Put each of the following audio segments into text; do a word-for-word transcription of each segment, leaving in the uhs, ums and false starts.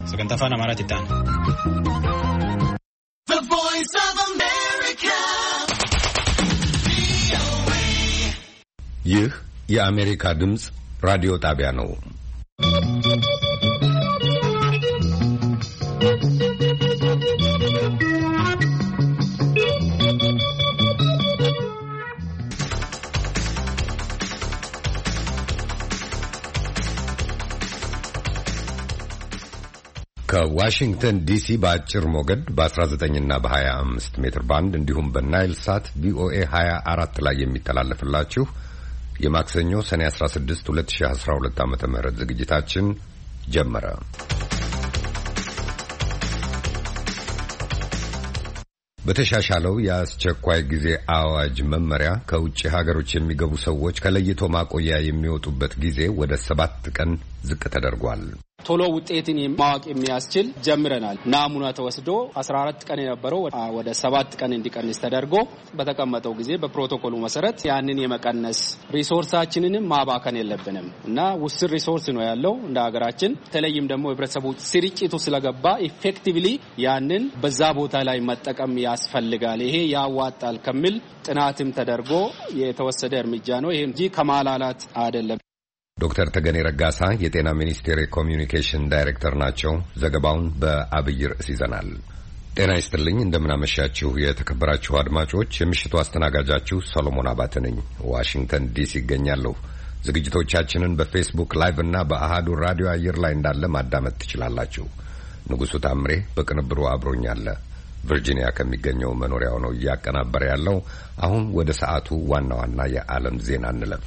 sagantaa afaan Amaaraatti ta'an. The Voice of America. ይህ የአሜሪካ ድምጽ ራዲዮ ጣቢያ ነው። ከዋሽንግተን ዲሲ በአጭር ሞገድ በ19 እና በ25 ሜትር ባንድ እንዲሁም በናይል ሳት ቪኦኤ ሀያ አራት ላይ የሚተላለፍላችሁ የማክሰኞ ሰኔ አስራ ስድስት ሁለት ሺህ አስራ ሁለት ዓመተ ምህረት ዝግጅታችን ጀመረ። በተሻሻለው የአስቸኳይ ጊዜ አዋጅ መመሪያ ከውጭ ሀገሮች የሚገቡ ሰዎች ከለይቶ ማቆያ የሚወጡበት ጊዜ ወደ ሰባት ቀን ዝቅ ተደርጓል። ቶሎ ውጤትን ማወቅ የሚያስችል ጀምረናል። ናሙና ተወስዶ አስራ አራት ቀን የነበረው ወደ ሰባት ቀን እንዲቀንስ ተደርጎ በተቀመጠው ጊዜ በፕሮቶኮሉ መሰረት ያንን የመቀነስ ሪሶርሳችንንም ማባከን የለብንም እና ውስን ሪሶርስ ነው ያለው እንደ ሀገራችን። ተለይም ደግሞ ህብረተሰቡ ስርጭቱ ስለገባ ኢፌክቲቭሊ ያንን በዛ ቦታ ላይ መጠቀም ያስፈልጋል። ይሄ ያዋጣል ከሚል ጥናትም ተደርጎ የተወሰደ እርምጃ ነው። ይሄ እንጂ ከማላላት አይደለም። ዶክተር ተገኔ ረጋሳ የጤና ሚኒስቴር የኮሚዩኒኬሽን ዳይሬክተር ናቸው። ዘገባውን በአብይ ርዕስ ይዘናል። ጤና ይስጥልኝ፣ እንደምናመሻችሁ የተከበራችሁ አድማጮች። የምሽቱ አስተናጋጃችሁ ሰሎሞን አባተ ነኝ። ዋሽንግተን ዲሲ ይገኛለሁ። ዝግጅቶቻችንን በፌስቡክ ላይቭ እና በአሃዱ ራዲዮ አየር ላይ እንዳለ ማዳመጥ ትችላላችሁ። ንጉሱ ታምሬ በቅንብሩ አብሮኛል። ቨርጂኒያ ከሚገኘው መኖሪያው ነው እያቀናበረ ያለው። አሁን ወደ ሰዓቱ ዋና ዋና የዓለም ዜና እንለፍ።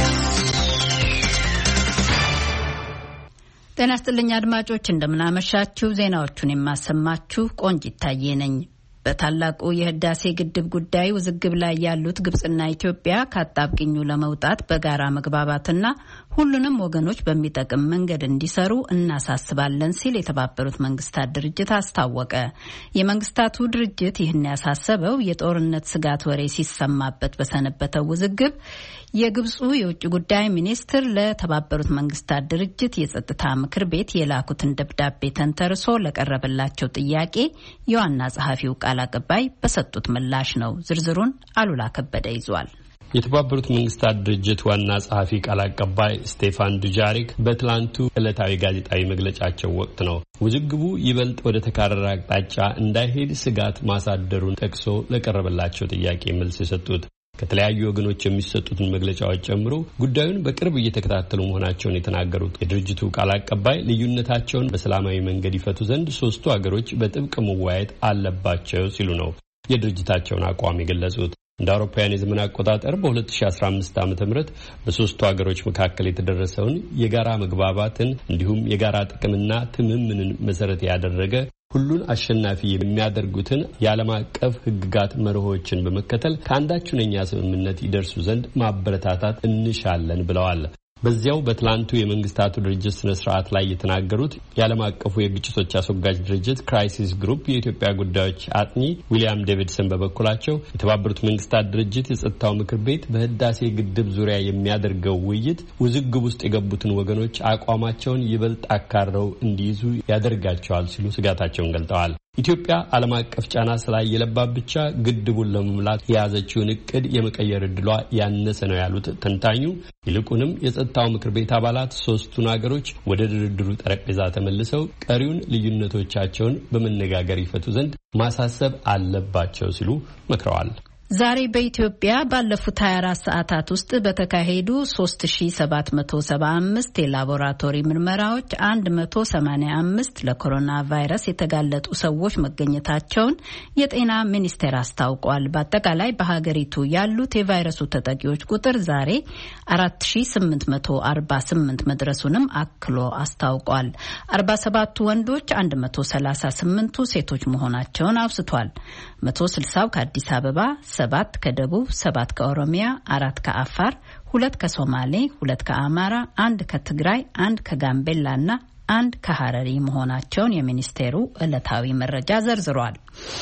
ጤና ይስጥልኝ አድማጮች፣ እንደምናመሻችሁ። ዜናዎቹን የማሰማችሁ ቆንጂት ታዬ ነኝ። በታላቁ የህዳሴ ግድብ ጉዳይ ውዝግብ ላይ ያሉት ግብጽና ኢትዮጵያ ከአጣብቂኙ ለመውጣት በጋራ መግባባትና ሁሉንም ወገኖች በሚጠቅም መንገድ እንዲሰሩ እናሳስባለን ሲል የተባበሩት መንግስታት ድርጅት አስታወቀ። የመንግስታቱ ድርጅት ይህን ያሳሰበው የጦርነት ስጋት ወሬ ሲሰማበት በሰነበተው ውዝግብ የግብጹ የውጭ ጉዳይ ሚኒስትር ለተባበሩት መንግስታት ድርጅት የጸጥታ ምክር ቤት የላኩትን ደብዳቤ ተንተርሶ ለቀረበላቸው ጥያቄ የዋና ጸሐፊው ቃል አቀባይ በሰጡት ምላሽ ነው። ዝርዝሩን አሉላ ከበደ ይዟል። የተባበሩት መንግስታት ድርጅት ዋና ጸሐፊ ቃል አቀባይ ስቴፋን ዱጃሪክ በትላንቱ ዕለታዊ ጋዜጣዊ መግለጫቸው ወቅት ነው ውዝግቡ ይበልጥ ወደ ተካረረ አቅጣጫ እንዳይሄድ ስጋት ማሳደሩን ጠቅሶ ለቀረበላቸው ጥያቄ መልስ የሰጡት። ከተለያዩ ወገኖች የሚሰጡትን መግለጫዎች ጨምሮ ጉዳዩን በቅርብ እየተከታተሉ መሆናቸውን የተናገሩት የድርጅቱ ቃል አቀባይ ልዩነታቸውን በሰላማዊ መንገድ ይፈቱ ዘንድ ሶስቱ ሀገሮች በጥብቅ መወያየት አለባቸው ሲሉ ነው የድርጅታቸውን አቋም የገለጹት። እንደ አውሮፓውያን የዘመን አቆጣጠር በሁለት ሺህ አስራ አምስት ዓመተ ምህረት በሶስቱ ሀገሮች መካከል የተደረሰውን የጋራ መግባባትን እንዲሁም የጋራ ጥቅምና ትምምንን መሰረት ያደረገ ሁሉን አሸናፊ የሚያደርጉትን የዓለም አቀፍ ሕግጋት መርሆችን በመከተል ከአንዳች ሁነኛ ስምምነት ይደርሱ ዘንድ ማበረታታት እንሻለን ብለዋል። በዚያው በትላንቱ የመንግስታቱ ድርጅት ስነ ስርዓት ላይ የተናገሩት የዓለም አቀፉ የግጭቶች አስወጋጅ ድርጅት ክራይሲስ ግሩፕ የኢትዮጵያ ጉዳዮች አጥኚ ዊሊያም ዴቪድሰን በበኩላቸው የተባበሩት መንግስታት ድርጅት የጸጥታው ምክር ቤት በህዳሴ ግድብ ዙሪያ የሚያደርገው ውይይት ውዝግብ ውስጥ የገቡትን ወገኖች አቋማቸውን ይበልጥ አካረው እንዲይዙ ያደርጋቸዋል ሲሉ ስጋታቸውን ገልጠዋል። ኢትዮጵያ ዓለም አቀፍ ጫና ስላየለባት ብቻ ግድቡን ለመሙላት የያዘችውን እቅድ የመቀየር እድሏ ያነሰ ነው ያሉት ተንታኙ፣ ይልቁንም የጸጥታው ምክር ቤት አባላት ሶስቱን ሀገሮች ወደ ድርድሩ ጠረጴዛ ተመልሰው ቀሪውን ልዩነቶቻቸውን በመነጋገር ይፈቱ ዘንድ ማሳሰብ አለባቸው ሲሉ መክረዋል። ዛሬ በኢትዮጵያ ባለፉት ሀያ አራት ሰዓታት ውስጥ በተካሄዱ ሶስት ሺህ ሰባት መቶ ሰባ አምስት የላቦራቶሪ ምርመራዎች መቶ ሰማንያ አምስት ለኮሮና ቫይረስ የተጋለጡ ሰዎች መገኘታቸውን የጤና ሚኒስቴር አስታውቋል። በአጠቃላይ በሀገሪቱ ያሉት የቫይረሱ ተጠቂዎች ቁጥር ዛሬ አራት ሺህ ስምንት መቶ አርባ ስምንት መድረሱንም አክሎ አስታውቋል። አርባ ሰባቱ ወንዶች፣ መቶ ሰላሳ ስምንቱ ሴቶች መሆናቸውን አውስቷል። መቶ ስልሳው ከአዲስ አበባ፣ ሰባት ከደቡብ፣ ሰባት ከኦሮሚያ፣ አራት ከአፋር፣ ሁለት ከሶማሌ፣ ሁለት ከአማራ፣ አንድ ከትግራይ፣ አንድ ከጋምቤላና አንድ ከሐረሪ መሆናቸውን የሚኒስቴሩ ዕለታዊ መረጃ ዘርዝሯል።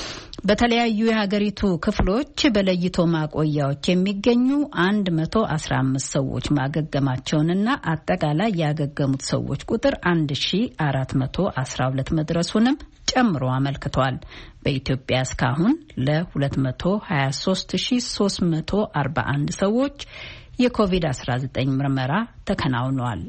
በተለያዩ የሀገሪቱ ክፍሎች በለይቶ ማቆያዎች የሚገኙ አንድ መቶ አስራ አምስት ሰዎች ማገገማቸውንና አጠቃላይ ያገገሙት ሰዎች ቁጥር አንድ ሺህ አራት መቶ አስራ ሁለት መድረሱንም ጨምሮ አመልክቷል። በኢትዮጵያ እስካሁን ለ ሁለት መቶ ሀያ ሶስት ሺህ ሶስት መቶ አርባ አንድ ሰዎች የኮቪድ አስራ ዘጠኝ ምርመራ ተከናውኗል።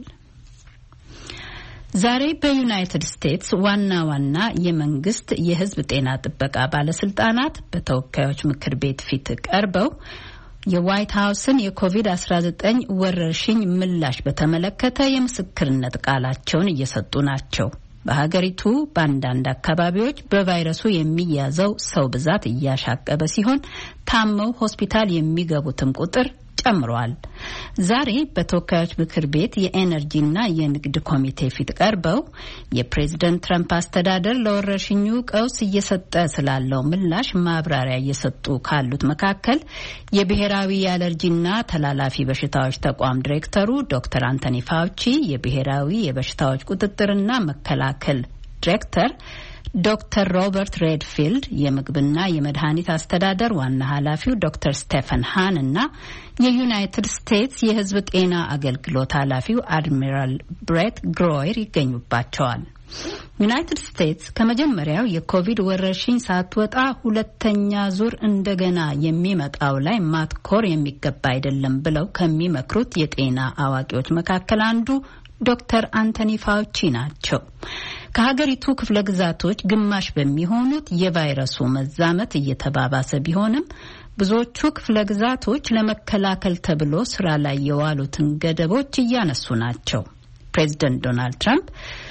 ዛሬ በዩናይትድ ስቴትስ ዋና ዋና የመንግስት የሕዝብ ጤና ጥበቃ ባለስልጣናት በተወካዮች ምክር ቤት ፊት ቀርበው የዋይት ሀውስን የኮቪድ አስራ ዘጠኝ ወረርሽኝ ምላሽ በተመለከተ የምስክርነት ቃላቸውን እየሰጡ ናቸው። በሀገሪቱ በአንዳንድ አካባቢዎች በቫይረሱ የሚያዘው ሰው ብዛት እያሻቀበ ሲሆን ታመው ሆስፒታል የሚገቡትም ቁጥር ጨምሯል። ዛሬ በተወካዮች ምክር ቤት የኤነርጂና የንግድ ኮሚቴ ፊት ቀርበው የፕሬዝደንት ትራምፕ አስተዳደር ለወረርሽኙ ቀውስ እየሰጠ ስላለው ምላሽ ማብራሪያ እየሰጡ ካሉት መካከል የብሔራዊ የአለርጂና ተላላፊ በሽታዎች ተቋም ዲሬክተሩ ዶክተር አንቶኒ ፋውቺ፣ የብሔራዊ የበሽታዎች ቁጥጥርና መከላከል ዲሬክተር ዶክተር ሮበርት ሬድፊልድ፣ የምግብና የመድኃኒት አስተዳደር ዋና ኃላፊው ዶክተር ስቴፈን ሃን እና የዩናይትድ ስቴትስ የሕዝብ ጤና አገልግሎት ኃላፊው አድሚራል ብሬት ግሮየር ይገኙባቸዋል። ዩናይትድ ስቴትስ ከመጀመሪያው የኮቪድ ወረርሽኝ ሳትወጣ ሁለተኛ ዙር እንደገና የሚመጣው ላይ ማትኮር የሚገባ አይደለም ብለው ከሚመክሩት የጤና አዋቂዎች መካከል አንዱ ዶክተር አንቶኒ ፋውቺ ናቸው። ከሀገሪቱ ክፍለ ግዛቶች ግማሽ በሚሆኑት የቫይረሱ መዛመት እየተባባሰ ቢሆንም ብዙዎቹ ክፍለ ግዛቶች ለመከላከል ተብሎ ስራ ላይ የዋሉትን ገደቦች እያነሱ ናቸው። ፕሬዚደንት ዶናልድ ትራምፕ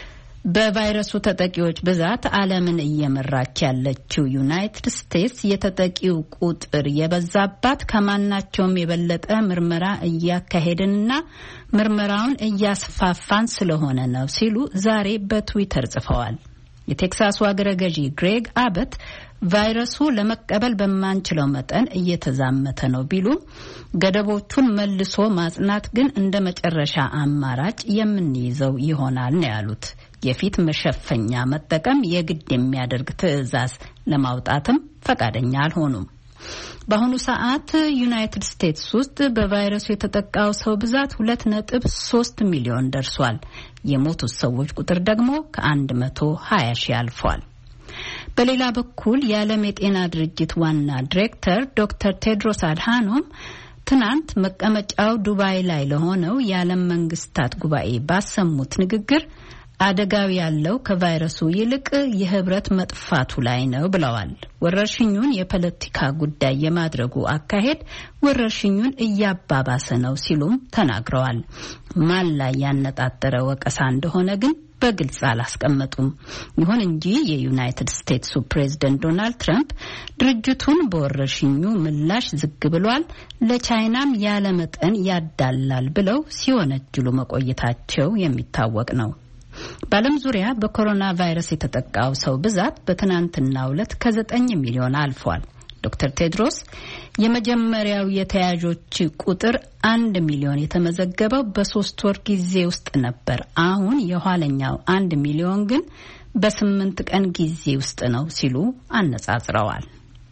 በቫይረሱ ተጠቂዎች ብዛት ዓለምን እየመራች ያለችው ዩናይትድ ስቴትስ የተጠቂው ቁጥር የበዛባት ከማናቸውም የበለጠ ምርመራ እያካሄድንና ምርመራውን እያስፋፋን ስለሆነ ነው ሲሉ ዛሬ በትዊተር ጽፈዋል። የቴክሳሱ አገረ ገዢ ግሬግ አበት ቫይረሱ ለመቀበል በማንችለው መጠን እየተዛመተ ነው ቢሉም ገደቦቹን መልሶ ማጽናት ግን እንደ መጨረሻ አማራጭ የምንይዘው ይሆናል ነው ያሉት። የፊት መሸፈኛ መጠቀም የግድ የሚያደርግ ትዕዛዝ ለማውጣትም ፈቃደኛ አልሆኑም። በአሁኑ ሰዓት ዩናይትድ ስቴትስ ውስጥ በቫይረሱ የተጠቃው ሰው ብዛት ሁለት ነጥብ ሶስት ሚሊዮን ደርሷል። የሞቱት ሰዎች ቁጥር ደግሞ ከአንድ መቶ ሀያ ሺህ አልፏል። በሌላ በኩል የዓለም የጤና ድርጅት ዋና ዲሬክተር ዶክተር ቴድሮስ አድሃኖም ትናንት መቀመጫው ዱባይ ላይ ለሆነው የዓለም መንግስታት ጉባኤ ባሰሙት ንግግር አደጋው ያለው ከቫይረሱ ይልቅ የህብረት መጥፋቱ ላይ ነው ብለዋል። ወረርሽኙን የፖለቲካ ጉዳይ የማድረጉ አካሄድ ወረርሽኙን እያባባሰ ነው ሲሉም ተናግረዋል። ማን ላይ ያነጣጠረ ወቀሳ እንደሆነ ግን በግልጽ አላስቀመጡም። ይሁን እንጂ የዩናይትድ ስቴትሱ ፕሬዝደንት ዶናልድ ትራምፕ ድርጅቱን በወረርሽኙ ምላሽ ዝግ ብሏል፣ ለቻይናም ያለ መጠን ያዳላል ብለው ሲወነጅሉ መቆየታቸው የሚታወቅ ነው። በዓለም ዙሪያ በኮሮና ቫይረስ የተጠቃው ሰው ብዛት በትናንትናው ዕለት ከዘጠኝ ሚሊዮን አልፏል። ዶክተር ቴድሮስ የመጀመሪያው የተያዦች ቁጥር አንድ ሚሊዮን የተመዘገበው በሶስት ወር ጊዜ ውስጥ ነበር። አሁን የኋለኛው አንድ ሚሊዮን ግን በስምንት ቀን ጊዜ ውስጥ ነው ሲሉ አነጻጽረዋል።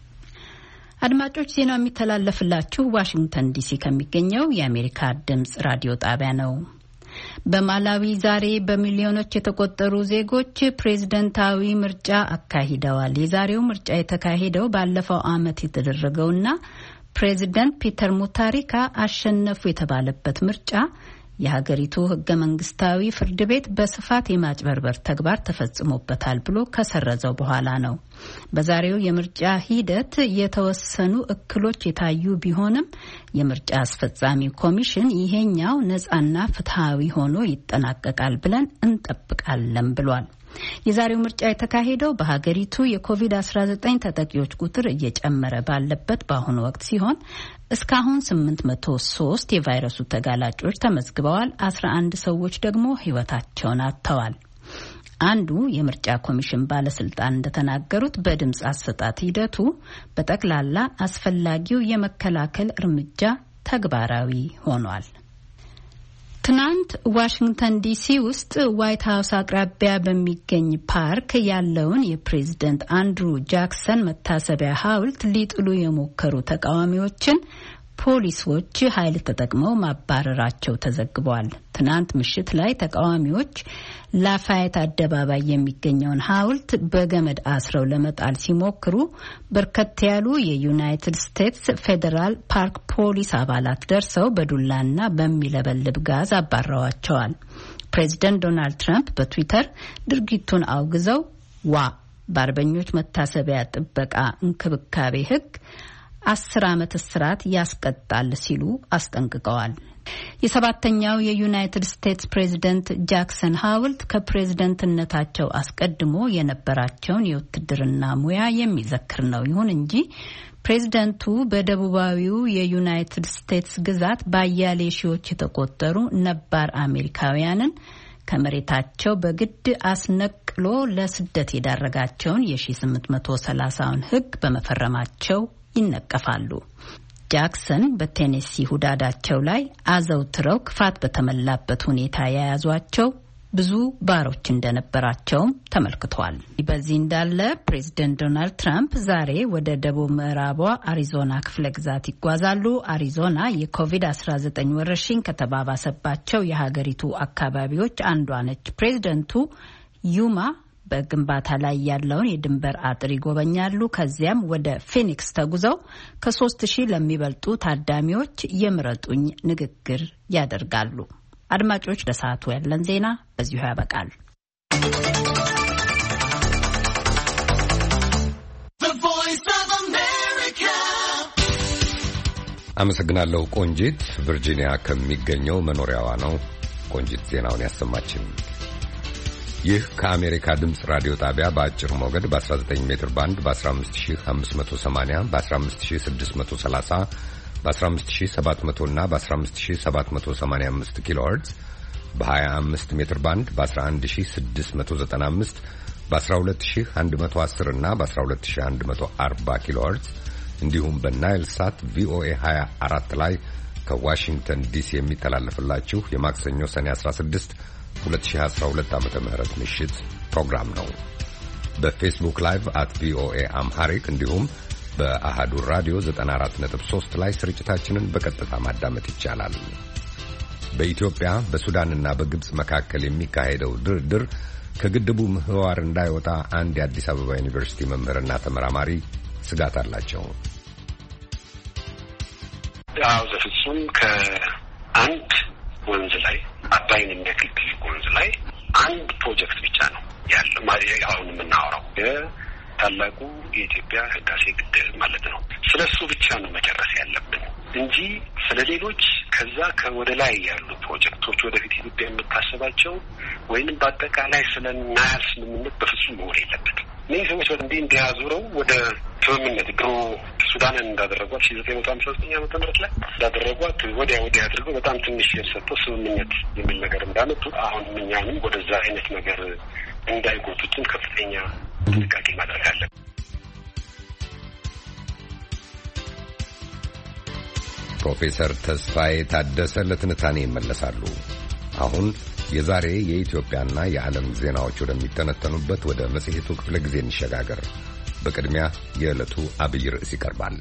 አድማጮች፣ ዜናው የሚተላለፍላችሁ ዋሽንግተን ዲሲ ከሚገኘው የአሜሪካ ድምጽ ራዲዮ ጣቢያ ነው። በማላዊ ዛሬ በሚሊዮኖች የተቆጠሩ ዜጎች ፕሬዝደንታዊ ምርጫ አካሂደዋል። የዛሬው ምርጫ የተካሄደው ባለፈው ዓመት የተደረገውና ፕሬዝደንት ፒተር ሙታሪካ አሸነፉ የተባለበት ምርጫ የሀገሪቱ ህገ መንግስታዊ ፍርድ ቤት በስፋት የማጭበርበር ተግባር ተፈጽሞበታል ብሎ ከሰረዘው በኋላ ነው። በዛሬው የምርጫ ሂደት የተወሰኑ እክሎች የታዩ ቢሆንም የምርጫ አስፈጻሚ ኮሚሽን ይሄኛው ነጻና ፍትሃዊ ሆኖ ይጠናቀቃል ብለን እንጠብቃለን ብሏል። የዛሬው ምርጫ የተካሄደው በሀገሪቱ የኮቪድ አስራ ዘጠኝ ተጠቂዎች ቁጥር እየጨመረ ባለበት በአሁኑ ወቅት ሲሆን እስካሁን ስምንት መቶ ሶስት የቫይረሱ ተጋላጮች ተመዝግበዋል። አስራ አንድ ሰዎች ደግሞ ህይወታቸውን አጥተዋል። አንዱ የምርጫ ኮሚሽን ባለስልጣን እንደተናገሩት በድምጽ አሰጣጥ ሂደቱ በጠቅላላ አስፈላጊው የመከላከል እርምጃ ተግባራዊ ሆኗል። ትናንት ዋሽንግተን ዲሲ ውስጥ ዋይት ሃውስ አቅራቢያ በሚገኝ ፓርክ ያለውን የፕሬዝዳንት አንድሩ ጃክሰን መታሰቢያ ሐውልት ሊጥሉ የሞከሩ ተቃዋሚዎችን ፖሊሶች ኃይል ተጠቅመው ማባረራቸው ተዘግቧል። ትናንት ምሽት ላይ ተቃዋሚዎች ላፋየት አደባባይ የሚገኘውን ሐውልት በገመድ አስረው ለመጣል ሲሞክሩ በርከት ያሉ የዩናይትድ ስቴትስ ፌዴራል ፓርክ ፖሊስ አባላት ደርሰው በዱላና በሚለበልብ ጋዝ አባረዋቸዋል። ፕሬዚደንት ዶናልድ ትራምፕ በትዊተር ድርጊቱን አውግዘው ዋ በአርበኞች መታሰቢያ ጥበቃ እንክብካቤ ሕግ አስር ዓመት እስራት ያስቀጣል ሲሉ አስጠንቅቀዋል። የሰባተኛው የዩናይትድ ስቴትስ ፕሬዝደንት ጃክሰን ሐውልት ከፕሬዝደንትነታቸው አስቀድሞ የነበራቸውን የውትድርና ሙያ የሚዘክር ነው። ይሁን እንጂ ፕሬዝደንቱ በደቡባዊው የዩናይትድ ስቴትስ ግዛት በአያሌ ሺዎች የተቆጠሩ ነባር አሜሪካውያንን ከመሬታቸው በግድ አስነቅሎ ለስደት የዳረጋቸውን የአስራ ስምንት መቶ ሰላሳውን ሕግ በመፈረማቸው ይነቀፋሉ። ጃክሰን በቴኔሲ ሁዳዳቸው ላይ አዘውትረው ክፋት በተመላበት ሁኔታ የያዟቸው ብዙ ባሮች እንደነበራቸውም ተመልክቷል። በዚህ እንዳለ ፕሬዝደንት ዶናልድ ትራምፕ ዛሬ ወደ ደቡብ ምዕራቧ አሪዞና ክፍለ ግዛት ይጓዛሉ። አሪዞና የኮቪድ አስራ ዘጠኝ ወረርሽኝ ከተባባሰባቸው የሀገሪቱ አካባቢዎች አንዷ ነች። ፕሬዝደንቱ ዩማ በግንባታ ላይ ያለውን የድንበር አጥር ይጎበኛሉ። ከዚያም ወደ ፊኒክስ ተጉዘው ከሶስት ሺህ ለሚበልጡ ታዳሚዎች የምረጡኝ ንግግር ያደርጋሉ። አድማጮች፣ ለሰዓቱ ያለን ዜና በዚሁ ያበቃል። አመሰግናለሁ ቆንጂት። ቨርጂኒያ ከሚገኘው መኖሪያዋ ነው ቆንጂት ዜናውን ያሰማችን። ይህ ከአሜሪካ ድምፅ ራዲዮ ጣቢያ በአጭር ሞገድ በ19 ሜትር ባንድ በ15580 በ15630 በ15700 እና በ15785 ኪሎ ሄርትዝ በ25 ሜትር ባንድ በ11695 በ12110 እና በ12140 ኪሎ ሄርትዝ እንዲሁም በናይል ሳት ቪኦኤ ሃያ አራት ላይ ከዋሽንግተን ዲሲ የሚተላለፍላችሁ የማክሰኞ ሰኔ አስራ ስድስት ሁለት ሺህ አስራ ሁለት ዓመተ ምህረት ምሽት ፕሮግራም ነው። በፌስቡክ ላይቭ አት ቪኦኤ አምሃሪክ እንዲሁም በአሃዱ ራዲዮ ዘጠና አራት ነጥብ ሶስት ላይ ስርጭታችንን በቀጥታ ማዳመጥ ይቻላል። በኢትዮጵያ በሱዳንና በግብጽ መካከል የሚካሄደው ድርድር ከግድቡ ምህዋር እንዳይወጣ አንድ የአዲስ አበባ ዩኒቨርሲቲ መምህርና ተመራማሪ ስጋት አላቸው። ያው ዘፍጹም ከአንድ ወንዝ ላይ አባይን የሚያክል ትልቅ ወንዝ ላይ አንድ ፕሮጀክት ብቻ ነው ያለው። አሁን የምናወራው የታላቁ የኢትዮጵያ ህዳሴ ግድብ ማለት ነው። ስለሱ ብቻ ነው መጨረስ ያለብን እንጂ ስለሌሎች ከዛ ከወደ ላይ ያሉ ፕሮጀክቶች ወደፊት ኢትዮጵያ የምታስባቸው ወይንም በአጠቃላይ ስለ ናይል ስምምነት በፍጹም መሆን የለበትም። እነዚህ ሰዎች እንዲህ እንዲያዙረው ወደ ስምምነት ድሮ ሱዳንን እንዳደረጓት ሺ ዘጠኝ መቶ ሃምሳ ዘጠኝ ዓመተ ምህረት ላይ እንዳደረጓት ወዲያ ወዲያ አድርገው በጣም ትንሽ የሰጠው ስምምነት የሚል ነገር እንዳመጡ አሁን እኛንም ወደዛ አይነት ነገር እንዳይጎቱትን ከፍተኛ ጥንቃቄ ማድረግ አለብን። ፕሮፌሰር ተስፋዬ ታደሰ ለትንታኔ ይመለሳሉ። አሁን የዛሬ የኢትዮጵያና የዓለም ዜናዎች ወደሚተነተኑበት ወደ መጽሔቱ ክፍለ ጊዜ እንሸጋገር። በቅድሚያ የዕለቱ አብይ ርዕስ ይቀርባል።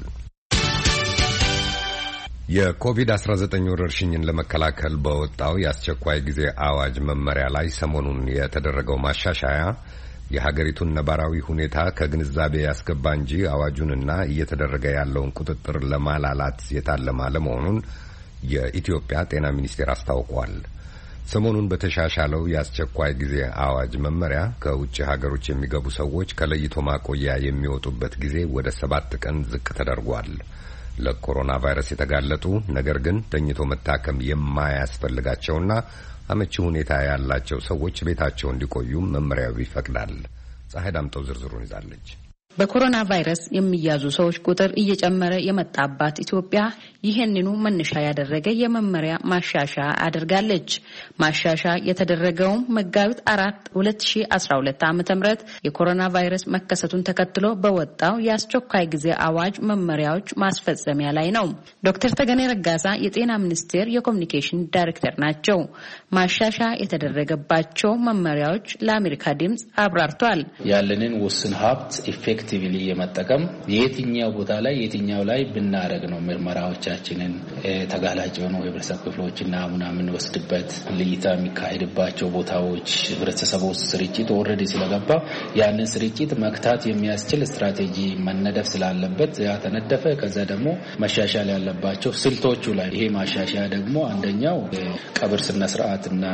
የኮቪድ አስራ ዘጠኝ ወረርሽኝን ለመከላከል በወጣው የአስቸኳይ ጊዜ አዋጅ መመሪያ ላይ ሰሞኑን የተደረገው ማሻሻያ የሀገሪቱን ነባራዊ ሁኔታ ከግንዛቤ ያስገባ እንጂ አዋጁንና እየተደረገ ያለውን ቁጥጥር ለማላላት የታለመ አለመሆኑን የኢትዮጵያ ጤና ሚኒስቴር አስታውቋል። ሰሞኑን በተሻሻለው የአስቸኳይ ጊዜ አዋጅ መመሪያ ከውጭ ሀገሮች የሚገቡ ሰዎች ከለይቶ ማቆያ የሚወጡበት ጊዜ ወደ ሰባት ቀን ዝቅ ተደርጓል። ለኮሮና ቫይረስ የተጋለጡ ነገር ግን ተኝቶ መታከም የማያስፈልጋቸውና አመቺ ሁኔታ ያላቸው ሰዎች ቤታቸው እንዲቆዩ መመሪያው ይፈቅዳል። ፀሐይ ዳምጠው ዝርዝሩን ይዛለች። በኮሮና ቫይረስ የሚያዙ ሰዎች ቁጥር እየጨመረ የመጣባት ኢትዮጵያ ይሄንኑ መነሻ ያደረገ የመመሪያ ማሻሻያ አድርጋለች። ማሻሻያ የተደረገው መጋቢት አራት ሁለት ሺህ አስራ ሁለት ዓመተ ምህረት የኮሮና ቫይረስ መከሰቱን ተከትሎ በወጣው የአስቸኳይ ጊዜ አዋጅ መመሪያዎች ማስፈጸሚያ ላይ ነው። ዶክተር ተገኔ ረጋሳ የጤና ሚኒስቴር የኮሙኒኬሽን ዳይሬክተር ናቸው። ማሻሻያ የተደረገባቸው መመሪያዎች ለአሜሪካ ድምጽ አብራርቷል። ያለንን ውስን ሀብት ኢፌክቲቭሊ የመጠቀም የትኛው ቦታ ላይ የትኛው ላይ ብናረግ ነው ምርመራዎቻችንን ተጋላጭ የሆኑ የህብረተሰብ ክፍሎችና ናሙና የምንወስድበት ልይታ የሚካሄድባቸው ቦታዎች ህብረተሰቡ ስርጭት ኦልሬዲ ስለገባ ያንን ስርጭት መክታት የሚያስችል ስትራቴጂ መነደፍ ስላለበት ያ ተነደፈ። ከዛ ደግሞ መሻሻል ያለባቸው ስልቶቹ ላይ ይሄ ማሻሻያ ደግሞ አንደኛው ቀብር ስነ ስርዓትና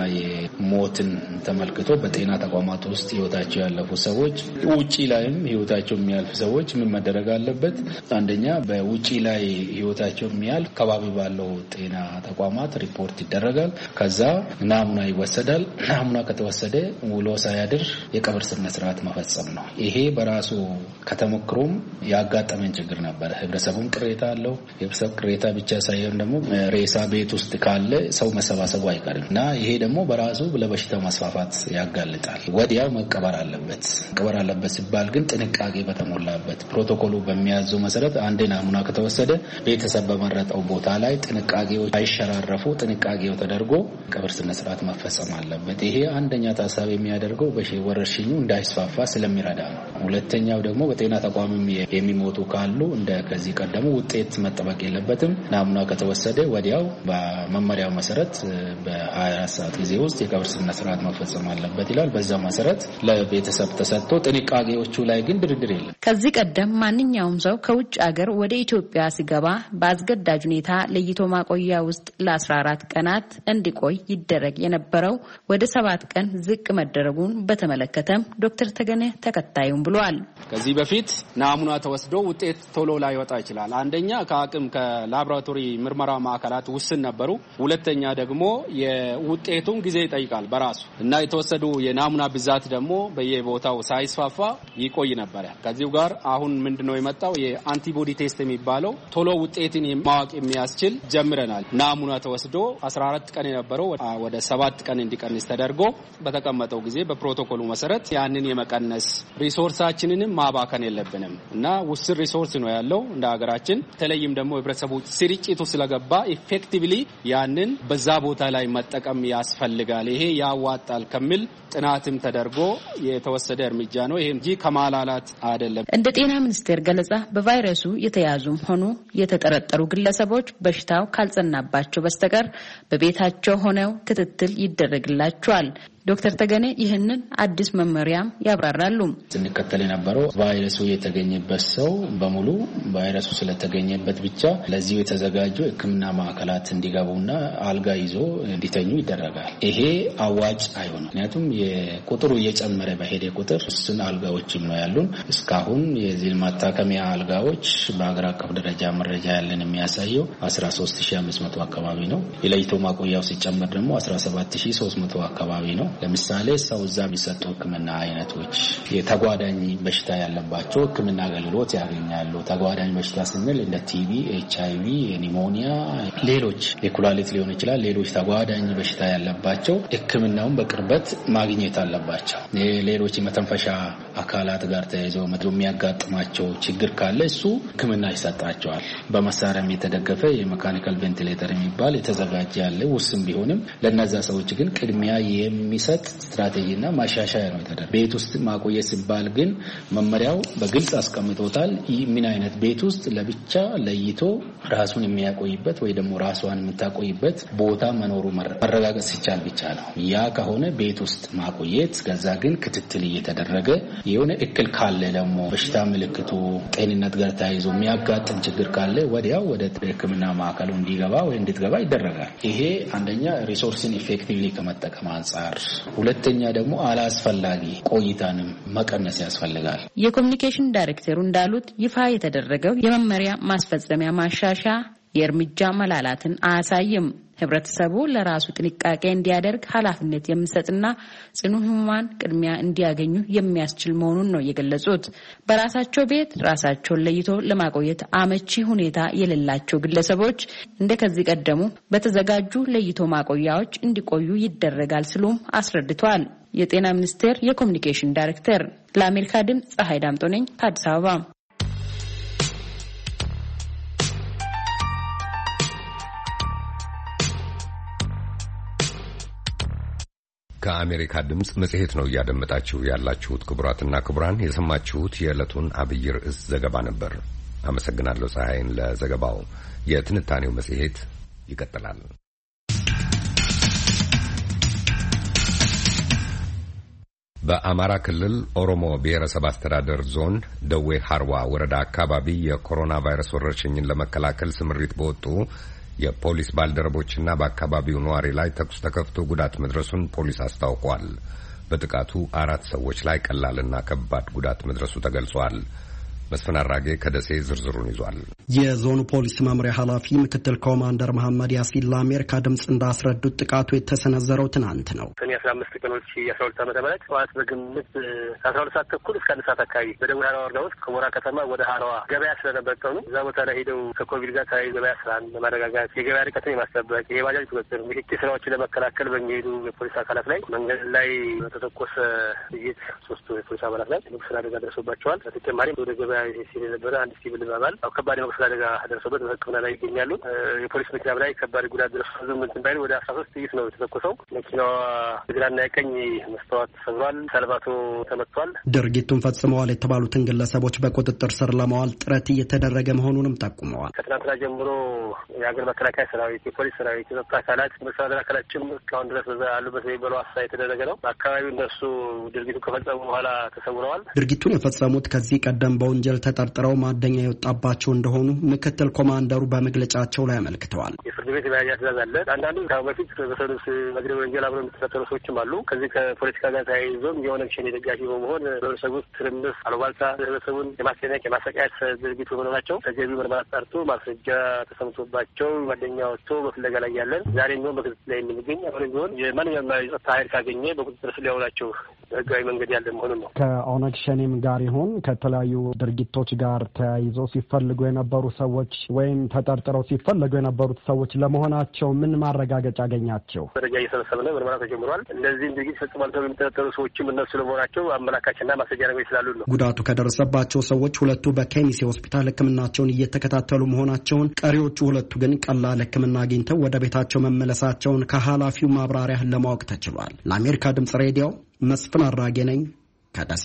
የሞትን ተመልክቶ በጤና ተቋማት ውስጥ ህይወታቸው ያለፉ ሰዎች ውጪ ላይም ህይወታቸው የሚያልፍ ሰዎች ምን መደረግ አለበት? አንደኛ በውጪ ላይ ህይወታቸው የሚያልፍ አካባቢ ባለው ጤና ተቋማት ሪፖርት ይደረጋል። ከዛ ናሙና ይወሰዳል። ናሙና ከተወሰደ ውሎ ሳያድር የቀብር ስነ ስርዓት መፈጸም ነው። ይሄ በራሱ ከተሞክሮም ያጋጠመን ችግር ነበር። ህብረተሰቡም ቅሬታ አለው። የህብረተሰብ ቅሬታ ብቻ ሳይሆን ደግሞ ሬሳ ቤት ውስጥ ካለ ሰው መሰባሰቡ አይቀርም እና ይሄ ደግሞ በራሱ ለበሽታው መስፋፋት ያጋልጣል። ወዲያው መቀበር አለበት። መቀበር አለበት ሲባል ግን ጥንቃቄ በተሞላበት ፕሮቶኮሉ በሚያዘው መሰረት አንድ ናሙና ከተወሰደ ቤተሰብ በመረጠው ቦታ ላይ ጥንቃቄዎች አይሸራረፉ ጥንቃቄው ተደርጎ ቀብር ስነ ስርዓት መፈጸም አለበት። ይሄ አንደኛ ታሳቢ የሚያደርገው በሽታው ወረርሽኙ እንዳይስፋፋ ስለሚረዳ ነው። ሁለተኛው ደግሞ በጤና ተቋምም የሚሞቱ ካሉ እንደ ከዚህ ቀደሙ ውጤት መጠበቅ የለበትም። ናሙና ከተወሰደ ወዲያው በመመሪያው መሰረት በሀያ አራት ሰዓት ጊዜ ውስጥ የቀብር ስነ ስርዓት መፈጸም አለበት ይላል። በዛ መሰረት ለቤተሰብ ተሰጥቶ ጥንቃቄዎቹ ላይ ግን ድርድር የለም። ከዚህ ቀደም ማንኛውም ሰው ከውጭ ሀገር ወደ ኢትዮጵያ ሲገባ በአስገዳጅ ሁኔታ ለይቶ ማቆያ ውስጥ ለአስራ አራት ቀናት እንዲቆይ ይደረግ የነበረው ወደ ሰባት ቀን ዝቅ መደረጉን በተመለከተም ዶክተር ተገኔ ተከታዩን ብለዋል። ከዚህ በፊት ናሙና ተወስዶ ውጤት ቶሎ ላይ ወጣ ይችላል። አንደኛ ከአቅም ከላቦራቶሪ ምርመራ ማዕከላት ውስን ነበሩ። ሁለተኛ ደግሞ የውጤቱን ጊዜ ይጠይቃል በራሱ እና የተወሰዱ የናሙና ብዛት ደግሞ በየቦታው ሳይስፋፋ ይቆይ ነበር። ከዚሁ ጋር አሁን ምንድነው የመጣው የአንቲቦዲ ቴስት የሚባለው ቶሎ ውጤትን ማወቅ የሚያስችል ጀምረናል። ናሙና ተወስዶ አስራ አራት ቀን የነበረው ወደ ሰባት ቀን እንዲቀንስ ተደርጎ በተቀመጠው ጊዜ በፕሮቶኮሉ መሰረት ያንን የመቀነስ ሪሶርሳችንንም ማባከን የለብንም እና ውስን ሪሶርስ ነው ያለው እንደ ሀገራችን። ተለይም ደግሞ ህብረተሰቡ ስርጭቱ ስለገባ ኢፌክቲቭሊ ያንን በዛ ቦታ ላይ መጠቀም ያስፈልጋል። ይሄ ያዋጣል ከሚል ጥናትም ተደርጎ የተወሰደ እርምጃ ነው። ይሄ እንጂ ከማላላት አይደለም። እንደ ጤና ሚኒስቴር ገለጻ በቫይረሱ የተያዙም ሆኑ የተጠረጠሩ ግለሰቦች በሽታው ካልጸናባቸው በስተቀር በቤታቸው ሆነው ክትትል ይደረግላቸዋል። ዶክተር ተገኔ ይህንን አዲስ መመሪያም ያብራራሉ። ስንከተል የነበረው ቫይረሱ የተገኘበት ሰው በሙሉ ቫይረሱ ስለተገኘበት ብቻ ለዚህ የተዘጋጁ ሕክምና ማዕከላት እንዲገቡና አልጋ ይዞ እንዲተኙ ይደረጋል። ይሄ አዋጭ አይሆንም። ምክንያቱም የቁጥሩ እየጨመረ በሄደ ቁጥር እሱን አልጋዎችም ነው ያሉን። እስካሁን የዚህ ማታከሚያ አልጋዎች በአገር አቀፍ ደረጃ መረጃ ያለን የሚያሳየው አስራ ሶስት ሺህ አምስት መቶ አካባቢ ነው። የለይቶ ማቆያው ሲጨመር ደግሞ አስራ ሰባት ሺህ ሶስት መቶ አካባቢ ነው። ለምሳሌ ሰው እዛ የሚሰጡ ሕክምና አይነቶች የተጓዳኝ በሽታ ያለባቸው ሕክምና አገልግሎት ያገኛሉ። ተጓዳኝ በሽታ ስንል እንደ ቲቪ፣ ኤች አይ ቪ፣ ኒሞኒያ፣ ሌሎች የኩላሊት ሊሆን ይችላል። ሌሎች ተጓዳኝ በሽታ ያለባቸው ሕክምናውን በቅርበት ማግኘት አለባቸው። ሌሎች የመተንፈሻ አካላት ጋር ተያይዘው የሚያጋጥማቸው ችግር ካለ እሱ ሕክምና ይሰጣቸዋል። በመሳሪያም የተደገፈ የሜካኒካል ቬንቲሌተር የሚባል የተዘጋጀ ያለ ውስን ቢሆንም ለነዛ ሰዎች ግን ቅድሚያ የሚሰጥ ስትራቴጂና ማሻሻያ ነው የተደረገው። ቤት ውስጥ ማቆየት ሲባል ግን መመሪያው በግልጽ አስቀምጦታል። ምን አይነት ቤት ውስጥ ለብቻ ለይቶ ራሱን የሚያቆይበት ወይ ደግሞ ራሷን የምታቆይበት ቦታ መኖሩ መረጋገጥ ሲቻል ብቻ ነው። ያ ከሆነ ቤት ውስጥ ማቆየት፣ ከዛ ግን ክትትል እየተደረገ የሆነ እክል ካለ ደግሞ በሽታ ምልክቱ ጤንነት ጋር ተያይዞ የሚያጋጥም ችግር ካለ ወዲያው ወደ ሕክምና ማዕከሉ እንዲገባ ወይ እንድትገባ ይደረጋል። ይሄ አንደኛ ሪሶርስን ኢፌክቲቭሊ ከመጠቀም አንጻር፣ ሁለተኛ ደግሞ አላስፈላጊ ቆይታንም መቀነስ ያስፈልጋል። የኮሙኒኬሽን ዳይሬክተሩ እንዳሉት ይፋ የተደረገው የመመሪያ ማስፈጸሚያ ማሻሻያ የእርምጃ መላላትን አያሳይም። ህብረተሰቡ ለራሱ ጥንቃቄ እንዲያደርግ ኃላፊነት የሚሰጥና ጽኑ ህሙማን ቅድሚያ እንዲያገኙ የሚያስችል መሆኑን ነው የገለጹት። በራሳቸው ቤት ራሳቸውን ለይቶ ለማቆየት አመቺ ሁኔታ የሌላቸው ግለሰቦች እንደከዚህ ቀደሙ በተዘጋጁ ለይቶ ማቆያዎች እንዲቆዩ ይደረጋል ሲሉም አስረድተዋል። የጤና ሚኒስቴር የኮሙኒኬሽን ዳይሬክተር ለአሜሪካ ድምጽ ፀሐይ ዳምጦ ነኝ ከአዲስ አበባ። ከአሜሪካ ድምጽ መጽሔት ነው እያደመጣችሁ ያላችሁት። ክቡራትና ክቡራን የሰማችሁት የዕለቱን አብይ ርዕስ ዘገባ ነበር። አመሰግናለሁ ፀሐይን ለዘገባው። የትንታኔው መጽሔት ይቀጥላል። በአማራ ክልል ኦሮሞ ብሔረሰብ አስተዳደር ዞን ደዌ ሐርዋ ወረዳ አካባቢ የኮሮና ቫይረስ ወረርሽኝን ለመከላከል ስምሪት በወጡ የፖሊስ ባልደረቦችና በአካባቢው ነዋሪ ላይ ተኩስ ተከፍቶ ጉዳት መድረሱን ፖሊስ አስታውቋል። በጥቃቱ አራት ሰዎች ላይ ቀላልና ከባድ ጉዳት መድረሱ ተገልጿል። መስፍን አራጌ ከደሴ ዝርዝሩን ይዟል። የዞኑ ፖሊስ መምሪያ ኃላፊ ምክትል ኮማንደር መሐመድ ያሲን ለአሜሪካ ድምጽ እንዳስረዱት ጥቃቱ የተሰነዘረው ትናንት ነው። ሰኔ አስራ አምስት ቀኖች የአስራ ሁለት ዓመተ ምህረት ጠዋት በግምት ከአስራ ሁለት ሰዓት ተኩል እስከ አንድ ሰዓት አካባቢ በደቡብ ሐረዋ ወረዳ ውስጥ ከሞራ ከተማ ወደ ሐረዋ ገበያ ስለነበረ ነው። እዛ ቦታ ላይ ሄደው ከኮቪድ ጋር ተያይዞ ገበያ ስራን ለማረጋጋት የገበያ ርቀትን የማስጠበቅ የባጃጅ ቁጥጥር ምክት ስራዎችን ለመከላከል በሚሄዱ የፖሊስ አካላት ላይ መንገድ ላይ በተተኮሰ ጥይት ሶስቱ የፖሊስ አባላት ላይ መቁሰል አደጋ ደርሶባቸዋል። በተጨማሪም ወደ ገበያ ሲል የነበረ አንድ ሲቪል አባል ከባድ መቁሰል አደጋ ደርሶበት በሕክምና ላይ ይገኛሉ። የፖሊስ መኪና ላይ ከባድ ጉዳት ደርሶ ዝም እንትን ባይል ወደ አስራ ሶስት ጥይት ነው የተተኮሰው። መኪናዋ ግራና ቀኝ መስተዋት ተሰብሯል። ሰልባቶ ተመቷል። ድርጊቱን ፈጽመዋል የተባሉትን ግለሰቦች በቁጥጥር ስር ለማዋል ጥረት እየተደረገ መሆኑንም ጠቁመዋል። ከትናንትና ጀምሮ የሀገር መከላከያ ሰራዊት፣ የፖሊስ ሰራዊት፣ የጸጥታ አካላት መስተዳድር አካላችም እስካሁን ድረስ በዛ ያሉበት የሚበለው አሳ የተደረገ ነው። በአካባቢው እነሱ ድርጊቱን ከፈጸሙ በኋላ ተሰውረዋል። ድርጊቱን የፈጸሙት ከዚህ ቀደም በወንጀል ተጠርጥረው ማደኛ የወጣባቸው እንደሆኑ ምክትል ኮማንደሩ በመግለጫቸው ላይ አመልክተዋል። የፍርድ ቤት የመያዣ ትእዛዝ አለ። አንዳንዱ ከአሁን በፊት በሰዱስ መግደል ወንጀል አብረው የሚተሳሰሩ ሰዎችም አሉ። ከዚህ ከፖለቲካ ጋር ተያይዞም የኦነግ ሸኔ ደጋፊ በመሆን በህብረተሰቡ ውስጥ ትርምስ፣ አሉባልታ፣ ህብረተሰቡን የማስጨነቅ የማሰቃየት ድርጊት በመሆናቸው ተገቢ ምርመራ ጠርቶ ማስረጃ ተሰምቶባቸው ጓደኛ ወጥቶ በፍለጋ ላይ ያለን ዛሬ ቢሆን በክትትል ላይ የምንገኝ አሁንም ቢሆን የማንኛውም የጸጥታ ኃይል ካገኘ በቁጥጥር ስር ሊያውላቸው ህጋዊ መንገድ ያለ መሆኑን ነው። ከኦነግ ሸኔም ጋር ይሁን ከተለያዩ ድርጊቶች ጋር ተያይዞ ሲፈልጉ የነበሩ ሰዎች ወይም ተጠርጥረው ሲፈልጉ የነበሩት ሰዎች ለመሆናቸው ምን ማረጋገጫ አገኛቸው? መረጃ እየሰበሰብን ምርመራ ተጀምሯል። እንደዚህም ድርጊት ፈጽሟል ተብለው የሚጠረጠሩ ሰዎችም እነሱ ለመሆናቸው አመላካችና ማስረጃ ነገሮች ስላሉ ነው። ጉዳቱ ከደረሰባቸው ሰዎች ሁለቱ በኬሚሴ ሆስፒታል ሕክምናቸውን እየተከታተሉ መሆናቸውን፣ ቀሪዎቹ ሁለቱ ግን ቀላል ሕክምና አግኝተው ወደ ቤታቸው መመለሳቸውን ከኃላፊው ማብራሪያ ለማወቅ ተችሏል። ለአሜሪካ ድምጽ ሬዲዮ መስፍን አራጌ ነኝ ከደሴ።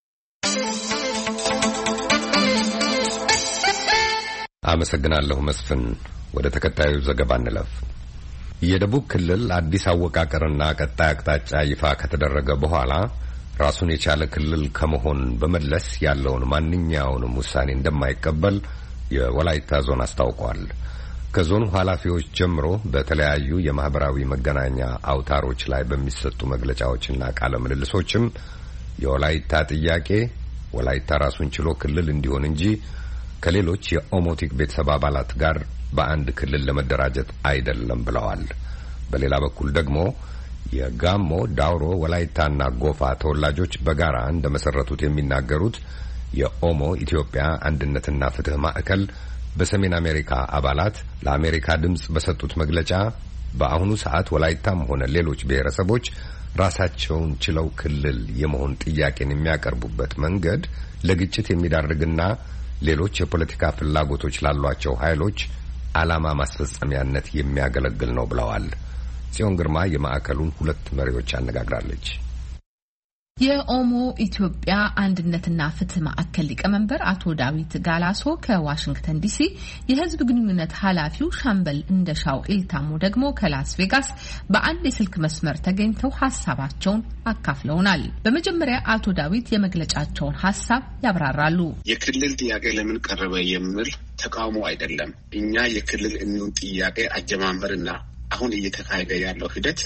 አመሰግናለሁ መስፍን። ወደ ተከታዩ ዘገባ እንለፍ። የደቡብ ክልል አዲስ አወቃቀርና ቀጣይ አቅጣጫ ይፋ ከተደረገ በኋላ ራሱን የቻለ ክልል ከመሆን በመለስ ያለውን ማንኛውንም ውሳኔ እንደማይቀበል የወላይታ ዞን አስታውቋል። ከዞኑ ኃላፊዎች ጀምሮ በተለያዩ የማህበራዊ መገናኛ አውታሮች ላይ በሚሰጡ መግለጫዎችና ቃለ ምልልሶችም የወላይታ ጥያቄ ወላይታ ራሱን ችሎ ክልል እንዲሆን እንጂ ከሌሎች የኦሞቲክ ቤተሰብ አባላት ጋር በአንድ ክልል ለመደራጀት አይደለም ብለዋል። በሌላ በኩል ደግሞ የጋሞ፣ ዳውሮ፣ ወላይታና ጎፋ ተወላጆች በጋራ እንደመሰረቱት የሚናገሩት የኦሞ ኢትዮጵያ አንድነትና ፍትህ ማዕከል በሰሜን አሜሪካ አባላት ለአሜሪካ ድምጽ በሰጡት መግለጫ በአሁኑ ሰዓት ወላይታም ሆነ ሌሎች ብሔረሰቦች ራሳቸውን ችለው ክልል የመሆን ጥያቄን የሚያቀርቡበት መንገድ ለግጭት የሚዳርግና ሌሎች የፖለቲካ ፍላጎቶች ላሏቸው ኃይሎች ዓላማ ማስፈጸሚያነት የሚያገለግል ነው ብለዋል። ጽዮን ግርማ የማዕከሉን ሁለት መሪዎች አነጋግራለች። የኦሞ ኢትዮጵያ አንድነትና ፍትህ ማዕከል ሊቀመንበር አቶ ዳዊት ጋላሶ ከዋሽንግተን ዲሲ፣ የህዝብ ግንኙነት ኃላፊው ሻምበል እንደሻው ኤልታሞ ደግሞ ከላስ ቬጋስ በአንድ የስልክ መስመር ተገኝተው ሀሳባቸውን አካፍለውናል። በመጀመሪያ አቶ ዳዊት የመግለጫቸውን ሀሳብ ያብራራሉ። የክልል ጥያቄ ለምን ቀረበ የሚል ተቃውሞ አይደለም። እኛ የክልል እንሁን ጥያቄ አጀማመርና አሁን እየተካሄደ ያለው ሂደት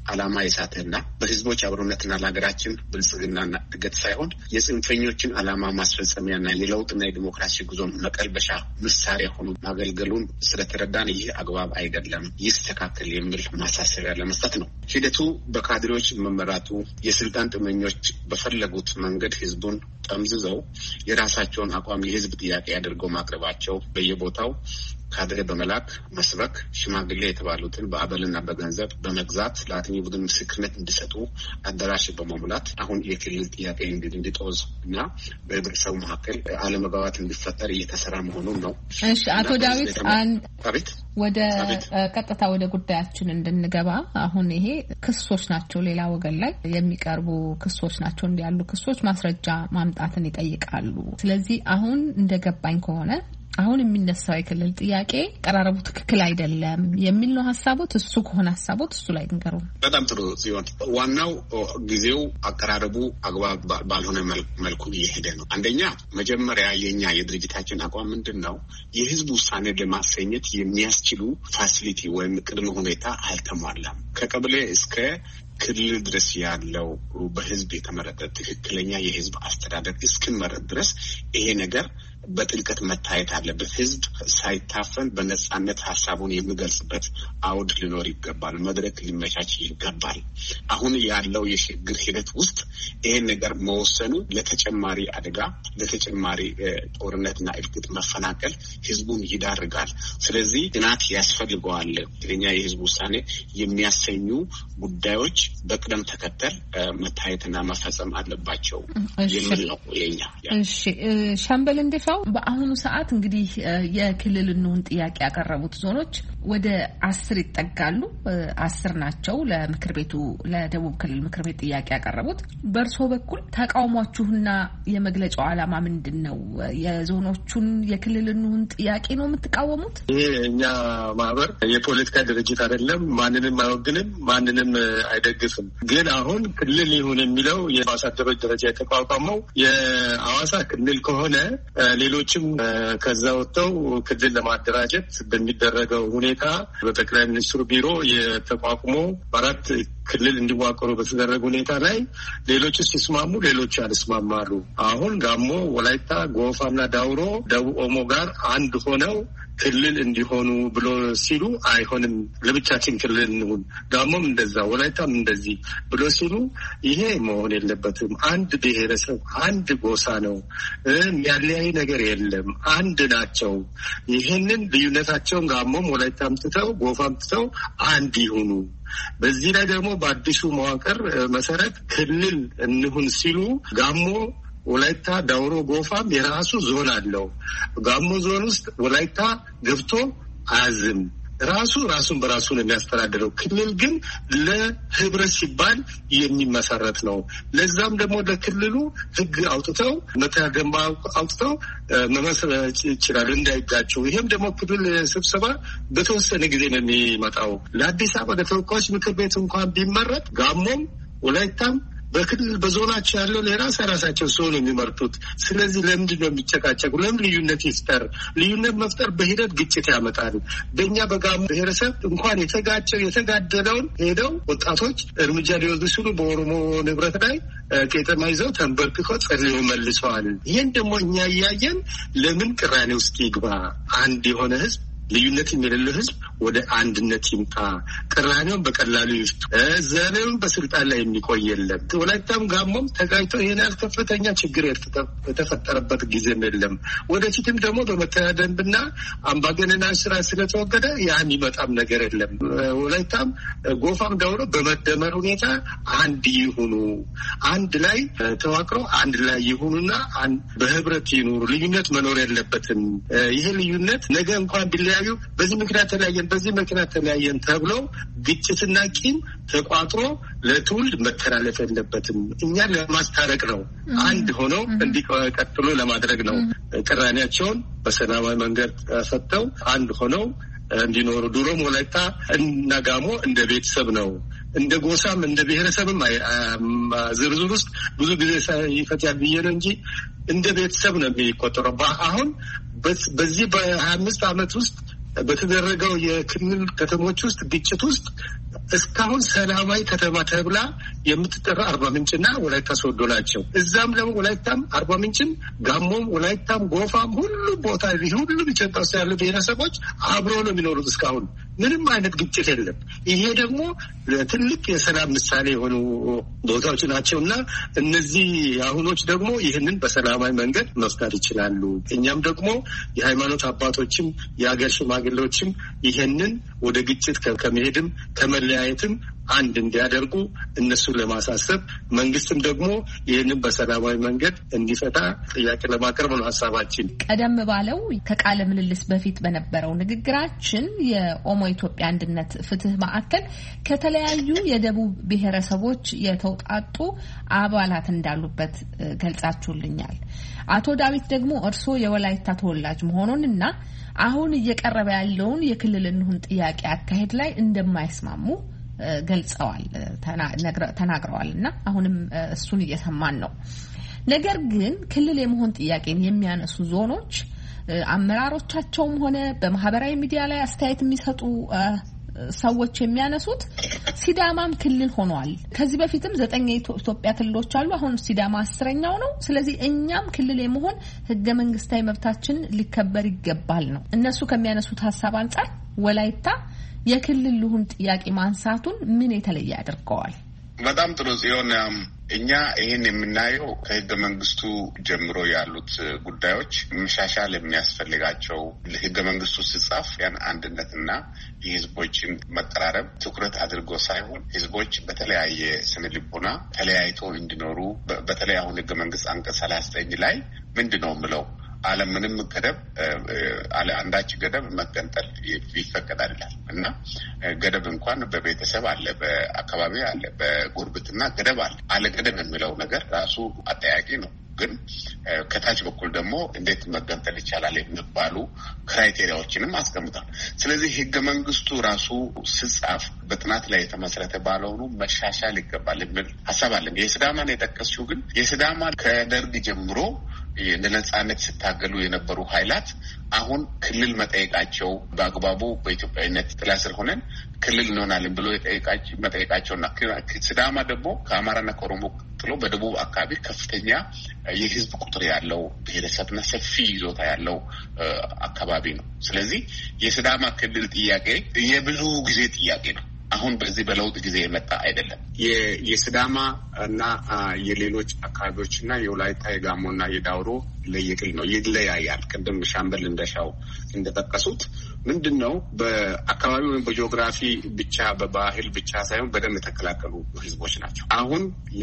ዓላማ የሳተና በህዝቦች አብሮነትና ለሀገራችን ብልጽግናና እድገት ሳይሆን የጽንፈኞችን ዓላማ ማስፈጸሚያና የለውጥና የዲሞክራሲ ጉዞን መቀልበሻ መሳሪያ ሆኖ ማገልገሉን ስለተረዳን ይህ አግባብ አይደለም፣ ይስተካከል የሚል ማሳሰቢያ ለመስጠት ነው። ሂደቱ በካድሬዎች መመራቱ የስልጣን ጥመኞች በፈለጉት መንገድ ህዝቡን ጠምዝዘው የራሳቸውን አቋም የህዝብ ጥያቄ አድርገው ማቅረባቸው በየቦታው ካድሬ በመላክ መስበክ ሽማግሌ የተባሉትን በአበልና በገንዘብ በመግዛት ለአጥኚ ቡድን ምስክርነት እንዲሰጡ አዳራሽ በመሙላት አሁን የክልል ጥያቄ እንዲጦዝ እና በህብረተሰቡ መካከል አለመግባባት እንዲፈጠር እየተሰራ መሆኑን ነው። እሺ አቶ ዳዊት አቤት ወደ ቀጥታ ወደ ጉዳያችን እንድንገባ አሁን ይሄ ክሶች ናቸው፣ ሌላ ወገን ላይ የሚቀርቡ ክሶች ናቸው። እንዲያሉ ክሶች ማስረጃ ማምጣትን ይጠይቃሉ። ስለዚህ አሁን እንደገባኝ ከሆነ አሁን የሚነሳው የክልል ጥያቄ ቀራረቡ ትክክል አይደለም የሚል ነው ሐሳቦት። እሱ ከሆነ ሐሳቦት እሱ ላይ እንገሩ። በጣም ጥሩ ሲሆን ዋናው ጊዜው አቀራረቡ አግባብ ባልሆነ መልኩ እየሄደ ነው። አንደኛ መጀመሪያ የኛ የድርጅታችን አቋም ምንድነው? የህዝብ ውሳኔ ለማሰኘት የሚያስችሉ ፋሲሊቲ ወይም ቅድመ ሁኔታ አልተሟላም። ከቀበሌ እስከ ክልል ድረስ ያለው በህዝብ የተመረጠ ትክክለኛ የህዝብ አስተዳደር እስክንመረጥ ድረስ ይሄ ነገር በጥልቀት መታየት አለበት። ህዝብ ሳይታፈን በነጻነት ሀሳቡን የሚገልጽበት አውድ ሊኖር ይገባል። መድረክ ሊመቻች ይገባል። አሁን ያለው የሽግግር ሂደት ውስጥ ይሄን ነገር መወሰኑ ለተጨማሪ አደጋ፣ ለተጨማሪ ጦርነትና እልቂት፣ መፈናቀል ህዝቡን ይዳርጋል። ስለዚህ ጥናት ያስፈልገዋል። ትክክለኛ የህዝብ ውሳኔ የሚያሰኙ ጉዳዮች በቅደም ተከተል መታየትና መፈጸም አለባቸው የሚል ነው የኛ። እሺ ሻምበል እንደፋው በአሁኑ ሰዓት እንግዲህ የክልል እንሁን ጥያቄ ያቀረቡት ዞኖች ወደ አስር ይጠጋሉ። አስር ናቸው ለምክር ቤቱ ለደቡብ ክልል ምክር ቤት ጥያቄ ያቀረቡት። በእርሶ በኩል ተቃውሟችሁና የመግለጫው ዓላማ ምንድነው? የዞኖቹን የክልል እንሁን ጥያቄ ነው የምትቃወሙት? ይሄ እኛ ማህበር የፖለቲካ ድርጅት አይደለም። ማንንም አይወግንም፣ ማንንም አይደግፍም። ግን አሁን ክልል ይሁን የሚለው የአምባሳደሮች ደረጃ የተቋቋመው የሐዋሳ ክልል ከሆነ ሌሎችም ከዛ ወጥተው ክልል ለማደራጀት በሚደረገው ሁኔታ በጠቅላይ ሚኒስትሩ ቢሮ የተቋቁሞ አራት ክልል እንዲዋቀሩ በተደረገ ሁኔታ ላይ ሌሎች ሲስማሙ ሌሎች ያልስማማሉ። አሁን ጋሞ፣ ወላይታ፣ ጎፋና ዳውሮ ደቡብ ኦሞ ጋር አንድ ሆነው ክልል እንዲሆኑ ብሎ ሲሉ አይሆንም፣ ለብቻችን ክልል እንሁን፣ ጋሞም እንደዛ ወላይታም እንደዚህ ብሎ ሲሉ ይሄ መሆን የለበትም። አንድ ብሔረሰብ አንድ ጎሳ ነው፣ የሚያለያይ ነገር የለም፣ አንድ ናቸው። ይሄንን ልዩነታቸውን ጋሞም ወላይታም ትተው ጎፋም ትተው አንድ ይሁኑ። በዚህ ላይ ደግሞ በአዲሱ መዋቅር መሰረት ክልል እንሁን ሲሉ ጋሞ ወላይታ ዳውሮ ጎፋም የራሱ ዞን አለው። ጋሞ ዞን ውስጥ ወላይታ ገብቶ አያዝም። ራሱ ራሱን በራሱ ነው የሚያስተዳድረው። ክልል ግን ለህብረት ሲባል የሚመሰረት ነው። ለዛም ደግሞ ለክልሉ ህግ አውጥተው መተዳደሪያ አውጥተው መመስረት ይችላል እንዳይጋጩ። ይሄም ደግሞ ክልል ስብሰባ በተወሰነ ጊዜ ነው የሚመጣው። ለአዲስ አበባ ለተወካዮች ምክር ቤት እንኳን ቢመረጥ ጋሞም ወላይታም በክልል በዞናቸው ያለው ለራስ ራሳቸው ሰው ነው የሚመርጡት። ስለዚህ ለምንድን ነው የሚጨቃጨቁ? ለምን ልዩነት ይፍጠር? ልዩነት መፍጠር በሂደት ግጭት ያመጣል። በእኛ በጋሞ ብሔረሰብ እንኳን የተጋጨው የተጋደለውን ሄደው ወጣቶች እርምጃ ሊወስዱ ሲሉ በኦሮሞ ንብረት ላይ ቄጠማ ይዘው ተንበርክከው ጸልየው መልሰዋል። ይህን ደግሞ እኛ እያየን ለምን ቅራኔ ውስጥ ይግባ? አንድ የሆነ ህዝብ ልዩነት የሌለው ህዝብ ወደ አንድነት ይምጣ። ቅራኔውን በቀላሉ ይፍቱ። ዘሬውን በስልጣን ላይ የሚቆይ የለም። ወላይታም ጋሞም ተጋጭተው ይሄን ያህል ከፍተኛ ችግር የተፈጠረበት ጊዜም የለም። ወደፊትም ደግሞ በመተዳደርና አምባገነናዊ ስራ ስለተወገደ ያን ይመጣም ነገር የለም። ወላይታም ጎፋም ዳውሮ በመደመር ሁኔታ አንድ ይሁኑ። አንድ ላይ ተዋቅረው አንድ ላይ ይሁኑና በህብረት ይኑሩ። ልዩነት መኖር የለበትም። ይሄ ልዩነት ነገ እንኳን ቢለያዩ በዚህ ምክንያት ተለያየን በዚህ ምክንያት ተለያየን ተብለው ግጭትና ቂም ተቋጥሮ ለትውልድ መተላለፍ የለበትም። እኛ ለማስታረቅ ነው፣ አንድ ሆነው እንዲቀጥሉ ለማድረግ ነው። ቅራኔያቸውን በሰላማዊ መንገድ ፈተው አንድ ሆነው እንዲኖሩ። ድሮም ወላይታ እና ጋሞ እንደ ቤተሰብ ነው፣ እንደ ጎሳም እንደ ብሔረሰብም ዝርዝር ውስጥ ብዙ ጊዜ ይፈታል ብዬ ነው እንጂ እንደ ቤተሰብ ነው የሚቆጠረው። አሁን በዚህ በሀያ አምስት ዓመት ውስጥ በተደረገው የክልል ከተሞች ውስጥ ግጭት ውስጥ እስካሁን ሰላማዊ ከተማ ተብላ የምትጠራ አርባ ምንጭና ወላይታ ሶዶ ናቸው። እዛም ደግሞ ወላይታም አርባ ምንጭም ጋሞም ወላይታም ጎፋም ሁሉ ቦታ ሁሉም ኢትዮጵያ ውስጥ ያሉ ብሔረሰቦች አብረው ነው የሚኖሩት። እስካሁን ምንም አይነት ግጭት የለም። ይሄ ደግሞ ትልቅ የሰላም ምሳሌ የሆኑ ቦታዎች ናቸውና እነዚህ አሁኖች ደግሞ ይህንን በሰላማዊ መንገድ መፍታት ይችላሉ። እኛም ደግሞ የሃይማኖት አባቶችም የሀገር ሽማግሌዎችም ይህንን ወደ ግጭት ከመሄድም ከመለያየትም አንድ እንዲያደርጉ እነሱን ለማሳሰብ መንግስትም ደግሞ ይህንን በሰላማዊ መንገድ እንዲፈታ ጥያቄ ለማቅረብ ነው ሀሳባችን። ቀደም ባለው ከቃለ ምልልስ በፊት በነበረው ንግግራችን የኦሞ ኢትዮጵያ አንድነት ፍትህ ማዕከል ከተለያዩ የደቡብ ብሔረሰቦች የተውጣጡ አባላት እንዳሉበት ገልጻችሁልኛል። አቶ ዳዊት ደግሞ እርስዎ የወላይታ ተወላጅ መሆኑንና አሁን እየቀረበ ያለውን የክልል እንሁን ጥያቄ አካሄድ ላይ እንደማይስማሙ ገልጸዋል ተናግረዋል እና አሁንም እሱን እየሰማን ነው። ነገር ግን ክልል የመሆን ጥያቄን የሚያነሱ ዞኖች አመራሮቻቸውም ሆነ በማህበራዊ ሚዲያ ላይ አስተያየት የሚሰጡ ሰዎች የሚያነሱት ሲዳማም ክልል ሆኗል። ከዚህ በፊትም ዘጠኝ የኢትዮጵያ ክልሎች አሉ። አሁን ሲዳማ አስረኛው ነው። ስለዚህ እኛም ክልል የመሆን ህገ መንግስታዊ መብታችን ሊከበር ይገባል ነው እነሱ ከሚያነሱት ሀሳብ አንጻር ወላይታ የክልል ልሁን ጥያቄ ማንሳቱን ምን የተለየ አድርገዋል? በጣም ጥሩ ጽዮን፣ እኛ ይህን የምናየው ከህገ መንግስቱ ጀምሮ ያሉት ጉዳዮች መሻሻል የሚያስፈልጋቸው ህገ መንግስቱ ሲጻፍ ያን አንድነትና የህዝቦችን መቀራረብ ትኩረት አድርጎ ሳይሆን ህዝቦች በተለያየ ስነ ልቦና ተለያይቶ እንዲኖሩ በተለይ አሁን ህገ መንግስት አንቀጽ ሰላሳ ዘጠኝ ላይ ምንድነው ብለው አለምንም ገደብ አለ አንዳች ገደብ መገንጠል ይፈቀዳል ይላል እና ገደብ እንኳን በቤተሰብ አለ፣ በአካባቢ አለ፣ በጉርብትና ገደብ አለ። አለ ገደብ የሚለው ነገር ራሱ አጠያቂ ነው። ግን ከታች በኩል ደግሞ እንዴት መገንጠል ይቻላል የሚባሉ ክራይቴሪያዎችንም አስቀምጧል። ስለዚህ ህገ መንግስቱ ራሱ ሲጻፍ በጥናት ላይ የተመሰረተ ባለሆኑ መሻሻል ይገባል የሚል ሀሳብ አለን። የሲዳማን የጠቀስሽው ግን የሲዳማ ከደርግ ጀምሮ ለነጻነት ሲታገሉ የነበሩ ኃይላት አሁን ክልል መጠየቃቸው በአግባቡ በኢትዮጵያዊነት ጥላ ስር ሆነን ክልል እንሆናለን ብሎ መጠየቃቸውና ሲዳማ ደግሞ ከአማራና ከኦሮሞ ጥሎ በደቡብ አካባቢ ከፍተኛ የህዝብ ቁጥር ያለው ብሔረሰብና ሰፊ ይዞታ ያለው አካባቢ ነው። ስለዚህ የሲዳማ ክልል ጥያቄ የብዙ ጊዜ ጥያቄ ነው። አሁን በዚህ በለውጥ ጊዜ የመጣ አይደለም። የሲዳማ እና የሌሎች አካባቢዎችና የወላይታ የጋሞና የዳውሮ ለየቅል ነው፣ ይለያያል። ቅድም ሻምበል እንደሻው እንደጠቀሱት ምንድነው በአካባቢው ወይም በጂኦግራፊ ብቻ በባህል ብቻ ሳይሆን በደም የተቀላቀሉ ህዝቦች ናቸው። አሁን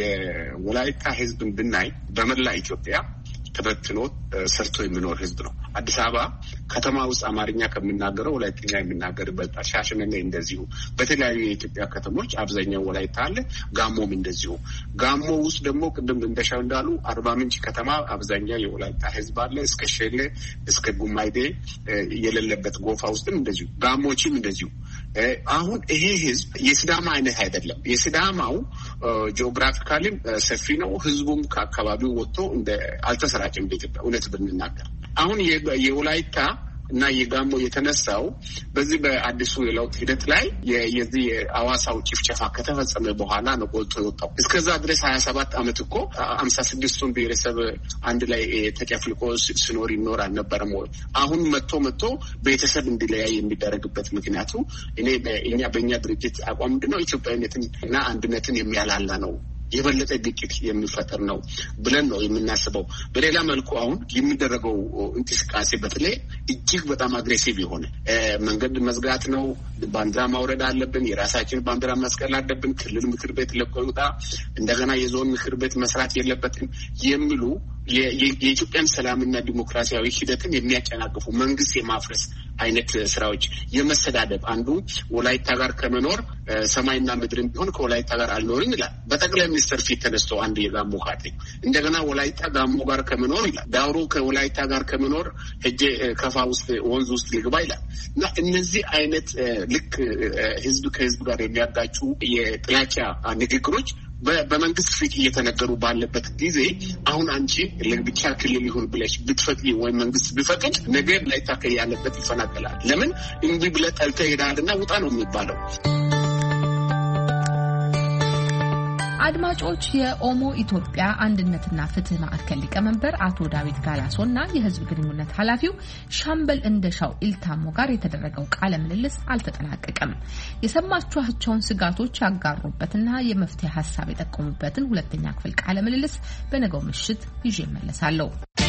የወላይታ ህዝብን ብናይ በመላ ኢትዮጵያ ተበትኖ ሰርቶ የሚኖር ህዝብ ነው። አዲስ አበባ ከተማ ውስጥ አማርኛ ከሚናገረው ወላይተኛ የሚናገርበት፣ ሻሸመኔ እንደዚሁ፣ በተለያዩ የኢትዮጵያ ከተሞች አብዛኛው ወላይታ አለ። ጋሞም እንደዚሁ። ጋሞ ውስጥ ደግሞ ቅድም እንደሻው እንዳሉ አርባ ምንጭ ከተማ አብዛኛው የወላይታ ህዝብ አለ። እስከ ሼሌ እስከ ጉማይዴ የሌለበት ጎፋ ውስጥም እንደዚሁ፣ ጋሞችም እንደዚሁ። አሁን ይሄ ህዝብ የሲዳማ አይነት አይደለም። የሲዳማው ጂኦግራፊካሊም ሰፊ ነው። ህዝቡም ከአካባቢው ወጥቶ እንደ አልተሰራጨም በኢትዮጵያ እውነት ብንናገር። አሁን የወላይታ እና የጋሞ የተነሳው በዚህ በአዲሱ የለውጥ ሂደት ላይ የዚህ የአዋሳው ጭፍጨፋ ከተፈጸመ በኋላ ነው ጎልቶ የወጣው። እስከዛ ድረስ ሀያ ሰባት አመት እኮ አምሳ ስድስቱን ብሔረሰብ አንድ ላይ ተጨፍልቆ ሲኖር ይኖር አልነበረም ወይ? አሁን መጥቶ መጥቶ ቤተሰብ እንዲለያይ የሚደረግበት ምክንያቱ እኔ እኛ በእኛ ድርጅት አቋም ምንድን ነው ኢትዮጵያዊነትን እና አንድነትን የሚያላላ ነው፣ የበለጠ ግጭት የሚፈጠር ነው ብለን ነው የምናስበው። በሌላ መልኩ አሁን የሚደረገው እንቅስቃሴ በተለይ እጅግ በጣም አግሬሲቭ የሆነ መንገድ መዝጋት ነው። ባንዲራ ማውረድ አለብን፣ የራሳችን ባንዲራ መስቀል አለብን፣ ክልል ምክር ቤት ለቆ ይውጣ፣ እንደገና የዞን ምክር ቤት መስራት የለበትም የሚሉ የኢትዮጵያን ሰላምና ዲሞክራሲያዊ ሂደትን የሚያጨናቅፉ መንግስት የማፍረስ አይነት ስራዎች፣ የመሰዳደብ አንዱ ወላይታ ጋር ከመኖር ሰማይና ምድርም ቢሆን ከወላይታ ጋር አልኖርም ይላል በጠቅላይ ሚኒስትር ፊት ተነስቶ አንድ የጋሞ ካድሬ። እንደገና ወላይታ ጋሞ ጋር ከመኖር ይላል፣ ዳውሮ ከወላይታ ጋር ከመኖር ሄጄ ከፋ ውስጥ ወንዝ ውስጥ ልግባ ይላል። እና እነዚህ አይነት ልክ ህዝብ ከህዝብ ጋር የሚያጋጩ የጥላቻ ንግግሮች በመንግስት ፊት እየተነገሩ ባለበት ጊዜ አሁን አንቺ ለብቻ ክልል ይሁን ብለሽ ብትፈቅጂ ወይ መንግስት ቢፈቅድ ነገር ላይ ታከይ ያለበት ይፈናቀላል። ለምን እንዲህ ብለህ ጠልተህ ሄዳልና ውጣ ነው የሚባለው። አድማጮች የኦሞ ኢትዮጵያ አንድነትና ፍትህ ማዕከል ሊቀመንበር አቶ ዳዊት ጋላሶና የህዝብ ግንኙነት ኃላፊው ሻምበል እንደሻው ኢልታሞ ጋር የተደረገው ቃለ ምልልስ አልተጠናቀቀም። የሰማችኋቸውን ስጋቶች ያጋሩበትና የመፍትሄ ሀሳብ የጠቆሙበትን ሁለተኛ ክፍል ቃለ ምልልስ በነገው ምሽት ይዤ እመለሳለሁ።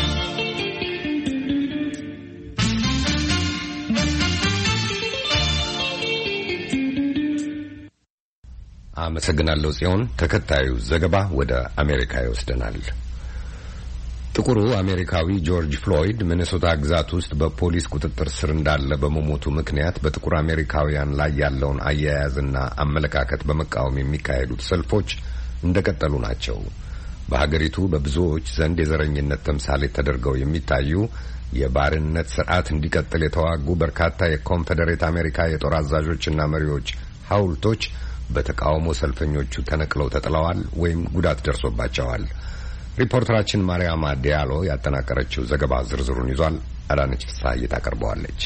አመሰግናለሁ ጽዮን። ተከታዩ ዘገባ ወደ አሜሪካ ይወስደናል። ጥቁሩ አሜሪካዊ ጆርጅ ፍሎይድ ሚኒሶታ ግዛት ውስጥ በፖሊስ ቁጥጥር ስር እንዳለ በመሞቱ ምክንያት በጥቁር አሜሪካውያን ላይ ያለውን አያያዝና አመለካከት በመቃወም የሚካሄዱት ሰልፎች እንደቀጠሉ ናቸው። በሀገሪቱ በብዙዎች ዘንድ የዘረኝነት ተምሳሌት ተደርገው የሚታዩ የባርነት ስርዓት እንዲቀጥል የተዋጉ በርካታ የኮንፌዴሬት አሜሪካ የጦር አዛዦችና መሪዎች ሐውልቶች በተቃውሞ ሰልፈኞቹ ተነቅለው ተጥለዋል ወይም ጉዳት ደርሶባቸዋል። ሪፖርተራችን ማርያማ ዲያሎ ያጠናቀረችው ዘገባ ዝርዝሩን ይዟል። አዳነች ፍስሐዬ ታቀርበዋለች።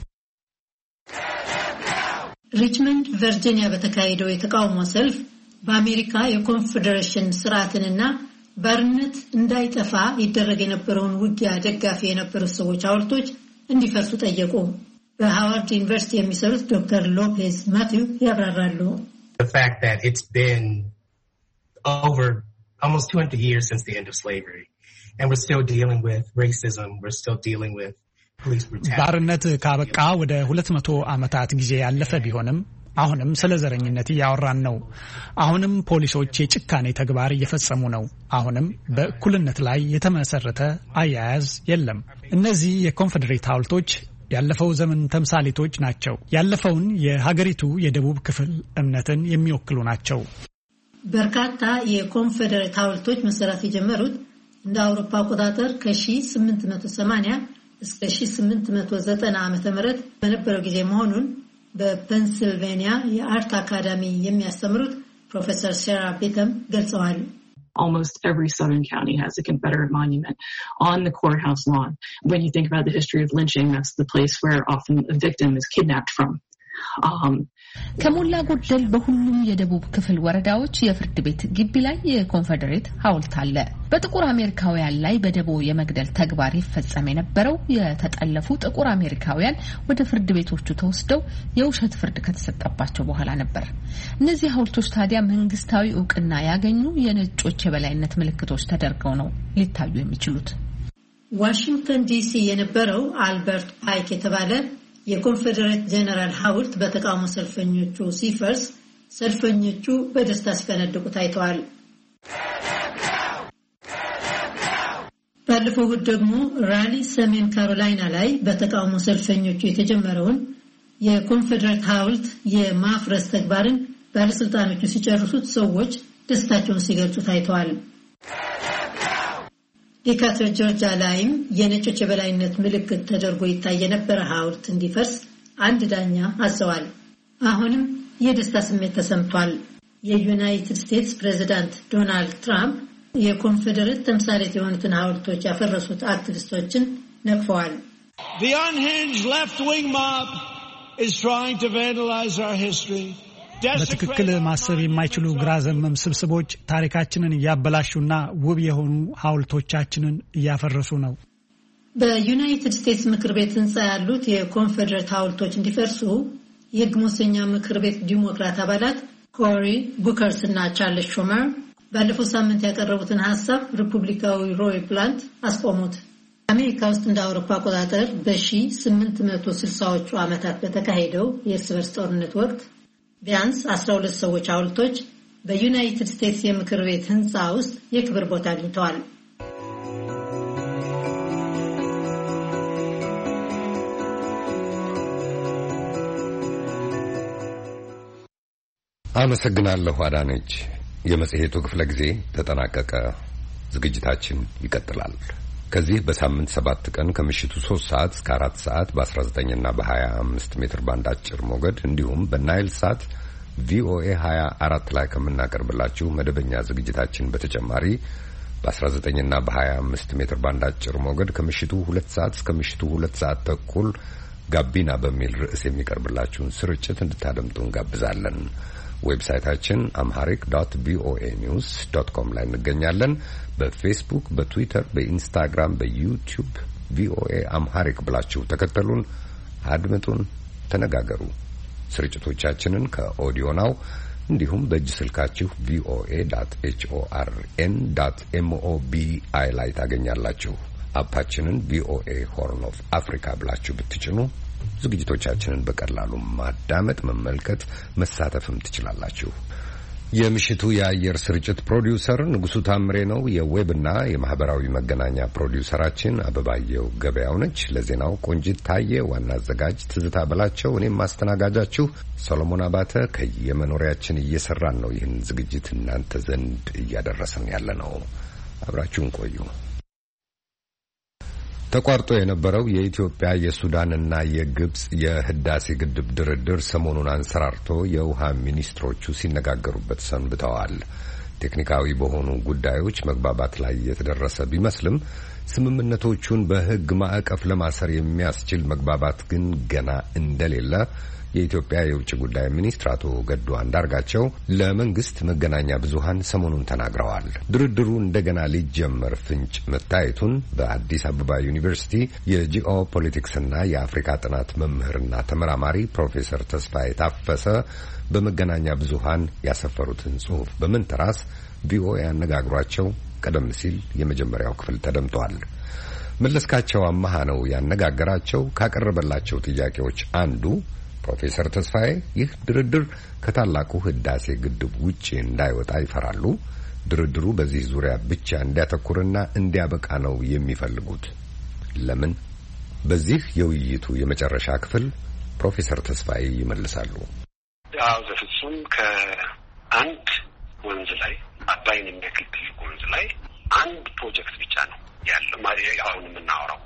ሪችመንድ ቨርጂኒያ በተካሄደው የተቃውሞ ሰልፍ በአሜሪካ የኮንፌዴሬሽን ስርዓትንና ባርነት እንዳይጠፋ ይደረግ የነበረውን ውጊያ ደጋፊ የነበሩ ሰዎች ሐውልቶች እንዲፈርሱ ጠየቁ። በሃዋርድ ዩኒቨርሲቲ የሚሰሩት ዶክተር ሎፔዝ ማቲው ያብራራሉ። The fact that it's been over almost two hundred years since the end of slavery, and we're still dealing with racism, we're still dealing with police brutality. ባርነት ካበቃ ወደ ሁለት መቶ ዓመታት ጊዜ ያለፈ ቢሆንም አሁንም ስለ ዘረኝነት እያወራን ነው። አሁንም ፖሊሶች የጭካኔ ተግባር እየፈጸሙ ነው። አሁንም በእኩልነት ላይ የተመሰረተ አያያዝ የለም። እነዚህ የኮንፌዴሬት ሐውልቶች ያለፈው ዘመን ተምሳሌቶች ናቸው። ያለፈውን የሀገሪቱ የደቡብ ክፍል እምነትን የሚወክሉ ናቸው። በርካታ የኮንፌዴሬት ሐውልቶች መሰራት የጀመሩት እንደ አውሮፓ አቆጣጠር ከ1880 እስከ1890 ዓመተ ምህረት በነበረው ጊዜ መሆኑን በፔንሲልቬኒያ የአርት አካዳሚ የሚያስተምሩት ፕሮፌሰር ሴራ ቤተም ገልጸዋል። Almost every southern county has a Confederate monument on the courthouse lawn. When you think about the history of lynching, that's the place where often a victim is kidnapped from. Um, ከሞላ ጎደል በሁሉም የደቡብ ክፍል ወረዳዎች የፍርድ ቤት ግቢ ላይ የኮንፌዴሬት ሐውልት አለ። በጥቁር አሜሪካውያን ላይ በደቦ የመግደል ተግባር ይፈጸም የነበረው የተጠለፉ ጥቁር አሜሪካውያን ወደ ፍርድ ቤቶቹ ተወስደው የውሸት ፍርድ ከተሰጠባቸው በኋላ ነበር። እነዚህ ሐውልቶች ታዲያ መንግስታዊ ዕውቅና ያገኙ የነጮች የበላይነት ምልክቶች ተደርገው ነው ሊታዩ የሚችሉት። ዋሽንግተን ዲሲ የነበረው አልበርት ፓይክ የተባለ የኮንፌዴሬት ጀነራል ሐውልት በተቃውሞ ሰልፈኞቹ ሲፈርስ ሰልፈኞቹ በደስታ ሲፈነድቁ ታይተዋል። ባለፈው እሁድ ደግሞ ራሊ ሰሜን ካሮላይና ላይ በተቃውሞ ሰልፈኞቹ የተጀመረውን የኮንፌዴሬት ሐውልት የማፍረስ ተግባርን ባለስልጣኖቹ ሲጨርሱት ሰዎች ደስታቸውን ሲገልጹ ታይተዋል። ዲካተር ጆርጂያ ላይም የነጮች የበላይነት ምልክት ተደርጎ ይታይ የነበረ ሐውልት እንዲፈርስ አንድ ዳኛ አዘዋል። አሁንም የደስታ ስሜት ተሰምቷል። የዩናይትድ ስቴትስ ፕሬዝዳንት ዶናልድ ትራምፕ የኮንፌዴሬት ተምሳሌት የሆኑትን ሐውልቶች ያፈረሱት አክቲቪስቶችን ነቅፈዋል። The unhinged left-wing mob is trying to vandalize our history. በትክክል ማሰብ የማይችሉ ግራ ዘመም ስብስቦች ታሪካችንን እያበላሹና ውብ የሆኑ ሐውልቶቻችንን እያፈረሱ ነው። በዩናይትድ ስቴትስ ምክር ቤት ህንጻ ያሉት የኮንፌዴሬት ሐውልቶች እንዲፈርሱ የሕግ መወሰኛ ምክር ቤት ዲሞክራት አባላት ኮሪ ቡከርስ እና ቻርልስ ሹመር ባለፈው ሳምንት ያቀረቡትን ሐሳብ ሪፑብሊካዊ ሮይ ፕላንት አስቆሙት። አሜሪካ ውስጥ እንደ አውሮፓ አቆጣጠር በ1860ዎቹ ዓመታት በተካሄደው የእርስ በርስ ጦርነት ወቅት ቢያንስ አስራ ሁለት ሰዎች ሐውልቶች በዩናይትድ ስቴትስ የምክር ቤት ህንጻ ውስጥ የክብር ቦታ አግኝተዋል። አመሰግናለሁ አዳነች። የመጽሔቱ ክፍለ ጊዜ ተጠናቀቀ። ዝግጅታችን ይቀጥላል። ከዚህ በሳምንት ሰባት ቀን ከምሽቱ ሶስት ሰዓት እስከ አራት ሰዓት በ19 እና በ25 ሜትር ባንድ አጭር ሞገድ እንዲሁም በናይል ሳት ቪኦኤ ሀያ አራት ላይ ከምናቀርብላችሁ መደበኛ ዝግጅታችን በተጨማሪ በ19 እና በ25 ሜትር ባንድ አጭር ሞገድ ከምሽቱ ሁለት ሰዓት እስከ ምሽቱ ሁለት ሰዓት ተኩል ጋቢና በሚል ርዕስ የሚቀርብላችሁን ስርጭት እንድታደምጡ እንጋብዛለን። ዌብሳይታችን አምሃሪክ ዶት ቪኦኤ ኒውስ ዶት ኮም ላይ እንገኛለን። በፌስቡክ፣ በትዊተር፣ በኢንስታግራም፣ በዩቲዩብ ቪኦኤ አምሃሪክ ብላችሁ ተከተሉን፣ አድምጡን፣ ተነጋገሩ። ስርጭቶቻችንን ከኦዲዮ ናው እንዲሁም በእጅ ስልካችሁ ቪኦኤ ዶት ኤችኦአርኤን ዶት ኤምኦቢአይ ላይ ታገኛላችሁ። አፓችንን ቪኦኤ ሆርን ኦፍ አፍሪካ ብላችሁ ብትጭኑ ዝግጅቶቻችንን በቀላሉ ማዳመጥ፣ መመልከት፣ መሳተፍም ትችላላችሁ። የምሽቱ የአየር ስርጭት ፕሮዲውሰር ንጉሱ ታምሬ ነው። የዌብና የማህበራዊ መገናኛ ፕሮዲውሰራችን አበባየው ገበያው ነች። ለዜናው ቆንጂት ታየ፣ ዋና አዘጋጅ ትዝታ በላቸው፣ እኔም ማስተናጋጃችሁ ሰሎሞን አባተ ከየመኖሪያችን እየሰራን ነው ይህን ዝግጅት እናንተ ዘንድ እያደረሰን ያለ ነው። አብራችሁን ቆዩ። ተቋርጦ የነበረው የኢትዮጵያ የሱዳንና የግብጽ የህዳሴ ግድብ ድርድር ሰሞኑን አንሰራርቶ የውሃ ሚኒስትሮቹ ሲነጋገሩበት ሰንብተዋል። ቴክኒካዊ በሆኑ ጉዳዮች መግባባት ላይ የተደረሰ ቢመስልም ስምምነቶቹን በህግ ማዕቀፍ ለማሰር የሚያስችል መግባባት ግን ገና እንደሌለ የኢትዮጵያ የውጭ ጉዳይ ሚኒስትር አቶ ገዱ አንዳርጋቸው ለመንግስት መገናኛ ብዙሃን ሰሞኑን ተናግረዋል። ድርድሩ እንደገና ሊጀመር ፍንጭ መታየቱን በአዲስ አበባ ዩኒቨርሲቲ የጂኦ ፖለቲክስና የአፍሪካ ጥናት መምህርና ተመራማሪ ፕሮፌሰር ተስፋዬ ታፈሰ በመገናኛ ብዙሃን ያሰፈሩትን ጽሑፍ በመንተራስ ቪኦኤ ያነጋግሯቸው ቀደም ሲል የመጀመሪያው ክፍል ተደምጧል። መለስካቸው አማሃ ነው ያነጋገራቸው። ካቀረበላቸው ጥያቄዎች አንዱ ፕሮፌሰር ተስፋዬ ይህ ድርድር ከታላቁ ህዳሴ ግድብ ውጪ እንዳይወጣ ይፈራሉ። ድርድሩ በዚህ ዙሪያ ብቻ እንዲያተኩርና እንዲያበቃ ነው የሚፈልጉት። ለምን? በዚህ የውይይቱ የመጨረሻ ክፍል ፕሮፌሰር ተስፋዬ ይመልሳሉ። አዎ፣ በፍጹም ከአንድ ወንዝ ላይ አባይን የሚያክል ትልቅ ወንዝ ላይ አንድ ፕሮጀክት ብቻ ነው ያለው። አሁን የምናወራው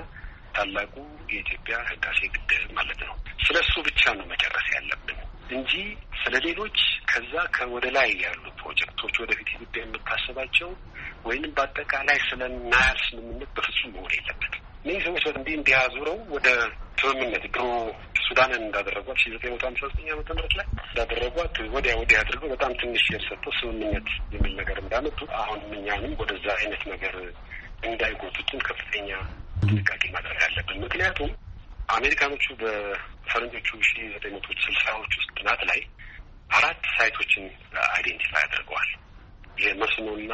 ታላቁ የኢትዮጵያ ህዳሴ ግድብ ማለት ነው። ስለሱ ብቻ ነው መጨረስ ያለብን እንጂ ስለሌሎች ከዛ ከወደ ላይ ያሉ ፕሮጀክቶች ወደፊት ኢትዮጵያ የምታስባቸው ወይንም በአጠቃላይ ስለ ናይል ስምምነት በፍጹም መሆን የለበትም። እነዚህ ሰዎች እንዲህ እንዲያዙረው ወደ ስምምነት ድሮ ሱዳንን እንዳደረጓት ሺህ ዘጠኝ መቶ ሃምሳ ዘጠኝ ዓመተ ምህረት ላይ እንዳደረጓት ወዲያ ወዲያ አድርገው በጣም ትንሽ የሰጠው ስምምነት የሚል ነገር እንዳመጡ አሁን እኛንም ወደዛ አይነት ነገር እንዳይጎቱትን ከፍተኛ ጥንቃቄ ማድረግ አለብን። ምክንያቱም አሜሪካኖቹ በፈረንጆቹ ሺህ ዘጠኝ መቶ ስልሳዎች ውስጥ ጥናት ላይ አራት ሳይቶችን አይዴንቲፋይ አድርገዋል። የመስኖና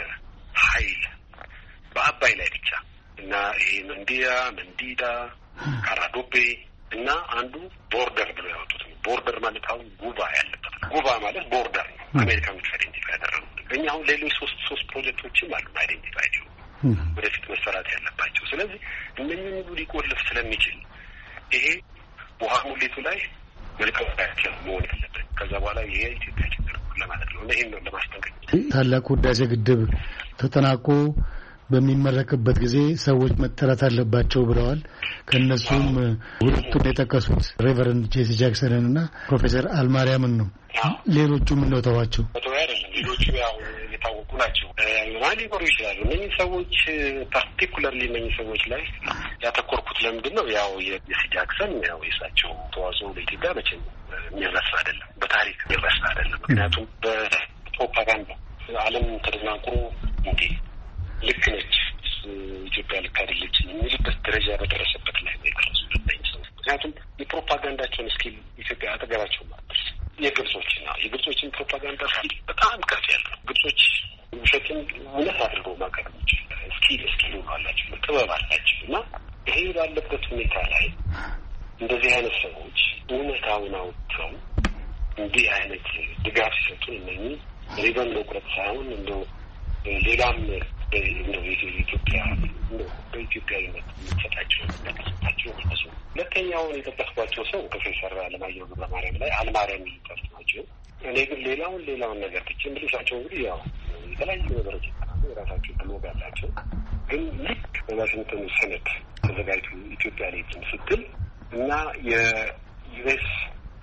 የኃይል በአባይ ላይ ብቻ እና ይሄ መንዲያ፣ መንዲዳ፣ ካራዶቤ እና አንዱ ቦርደር ብሎ ያወጡት ነው። ቦርደር ማለት አሁን ጉባ ያለበት ነው። ጉባ ማለት ቦርደር ነው። አሜሪካኖቹ አይዴንቲፋይ ያደረጉት። እኛ አሁን ሌሎች ሶስት ሶስት ፕሮጀክቶችም አሉ አይዴንቲፋይ ዲሁ ወደፊት መሰራት ያለባቸው። ስለዚህ እነኚህ ሁሉ ሊቆልፍ ስለሚችል ይሄ ውሃ ሙሌቱ ላይ መልካም ያለ መሆን ያለበት ከዛ በኋላ ይሄ ኢትዮጵያ ችግር ለማለት ነው። ይሄን ነው ለማስጠንቀቅ። ታላቁ ህዳሴ ግድብ ተጠናቆ በሚመረቅበት ጊዜ ሰዎች መጠራት አለባቸው ብለዋል። ከነሱም ሁለቱን የጠቀሱት ሬቨረንድ ጄሲ ጃክሰንን እና ፕሮፌሰር አልማርያምን ነው። ሌሎቹ ምን ነው ተዋቸው? ሌሎቹ ያው የታወቁ ናቸው። ማን ሊቆሩ ይችላሉ። እነዚህ ሰዎች ፓርቲኩላርሊ እነዚህ ሰዎች ላይ ያተኮርኩት ለምንድን ነው? ያው የጄሲ ጃክሰን ያው የእሳቸው ተዋጽኦ ለኢትዮጵያ መቼም የሚረሳ አይደለም፣ በታሪክ የሚረሳ አይደለም። ምክንያቱም በፕሮፓጋንዳ ዓለም ተደናግሮ እንዴ ልክ ነች ኢትዮጵያ ልክ አይደለች የሚልበት ደረጃ በደረሰበት ላይ ነው የደረሱት እነዚህ ሰዎች። ምክንያቱም የፕሮፓጋንዳቸውን ስኪል ኢትዮጵያ አጠገባቸው ማለት የግብጾችና የግብጾችን ፕሮፓጋንዳ ስኪል በጣም ከፍ ያለ ነው። ግብጾች ውሸትን እውነት አድርገው ማቅረብ ይችላል። ስኪል ስኪል አላቸው፣ ጥበብ አላቸው። እና ይሄ ባለበት ሁኔታ ላይ እንደዚህ አይነት ሰዎች እውነታውን አውጥተው እንዲህ አይነት ድጋፍ ሲሰጡ እነኚህ ሪበን መቁረጥ ሳይሆን እንደው ሌላም እንደው የኢትዮጵያ እንደው በኢትዮጵያዊነት የሚሰጣቸው የሚሰጣቸው እነሱ ሁለተኛውን የጠቀስኳቸው ሰው ፕሮፌሰር አለማየሁ ገብረ ማርያም ላይ አልማርያም የሚጠርስ ናቸው። እኔ ግን ሌላውን ሌላውን ነገር ትቼ ምልሳቸው እንግዲህ ያው የተለያዩ ነገሮች የራሳቸው ብሎግ አላቸው። ግን ልክ በዋሽንግተን ሰነድ ተዘጋጅቶ ኢትዮጵያ ላይ ስትል እና የዩኤስ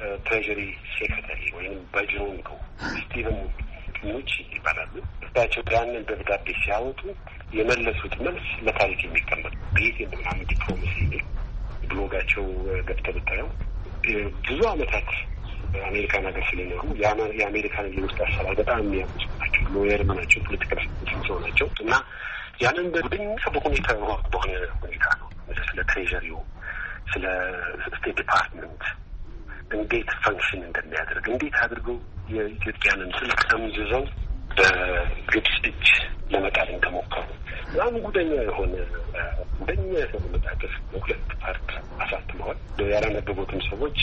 ትሬጀሪ ሴክሬታሪ ወይም ባጅሮንኮ ስቲቨን ኑቺ ይባላሉ። እሳቸው ያንን ደብዳቤ ሲያወጡ የመለሱት መልስ ለታሪክ የሚቀመጥ ቤት እንደምናምን ዲፕሎማሲ የሚል ብሎጋቸው ገብተው ብታየው ብዙ ዓመታት አሜሪካን ሀገር ስለኖሩ የአሜሪካን የውስጥ አሰራር በጣም የሚያውቁ ናቸው። ሎየርም ናቸው፣ ፖለቲካል ሰው ናቸው እና ያንን በቡድን በሁኔታ በሆነ ሁኔታ ነው ስለ ትሬጀሪው ስለ ስቴት ዲፓርትመንት እንዴት ፈንክሽን እንደሚያደርግ እንዴት አድርገው የኢትዮጵያንን ስልክ ጠምዝዘው በግብጽ እጅ ለመጣል እንደሞከሩ በጣም ጉደኛ የሆነ ጉደኛ የሆነ መጣጥፍ በሁለት ፓርት አሳትመዋል። ያላነበቡትም ሰዎች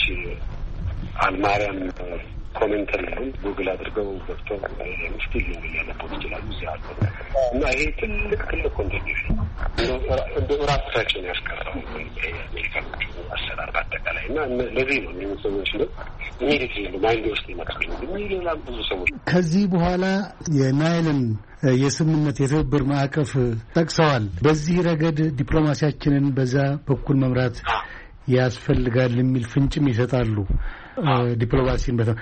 አልማርያም ኮሜንተሪ ነው ጉግል አድርገው ገብተው ስቲል ሊያነቡት ይችላሉ። እዚያ እና ይሄ ትልቅ ትልቅ ኮንትሪቢዩሽን እንደ ራሳቸውን ያስቀረው የአሜሪካኖቹ አሰራር በአጠቃላይ እና ለዚህ ነው እነዚህ ሰዎች ነው ኢሚዲየት ነው ማይንድ ውስጥ ይመጣል። ሌላም ብዙ ሰዎች ከዚህ በኋላ የናይልን የስምምነት የትብብር ማዕቀፍ ጠቅሰዋል። በዚህ ረገድ ዲፕሎማሲያችንን በዛ በኩል መምራት ያስፈልጋል የሚል ፍንጭም ይሰጣሉ። ዲፕሎማሲን በተ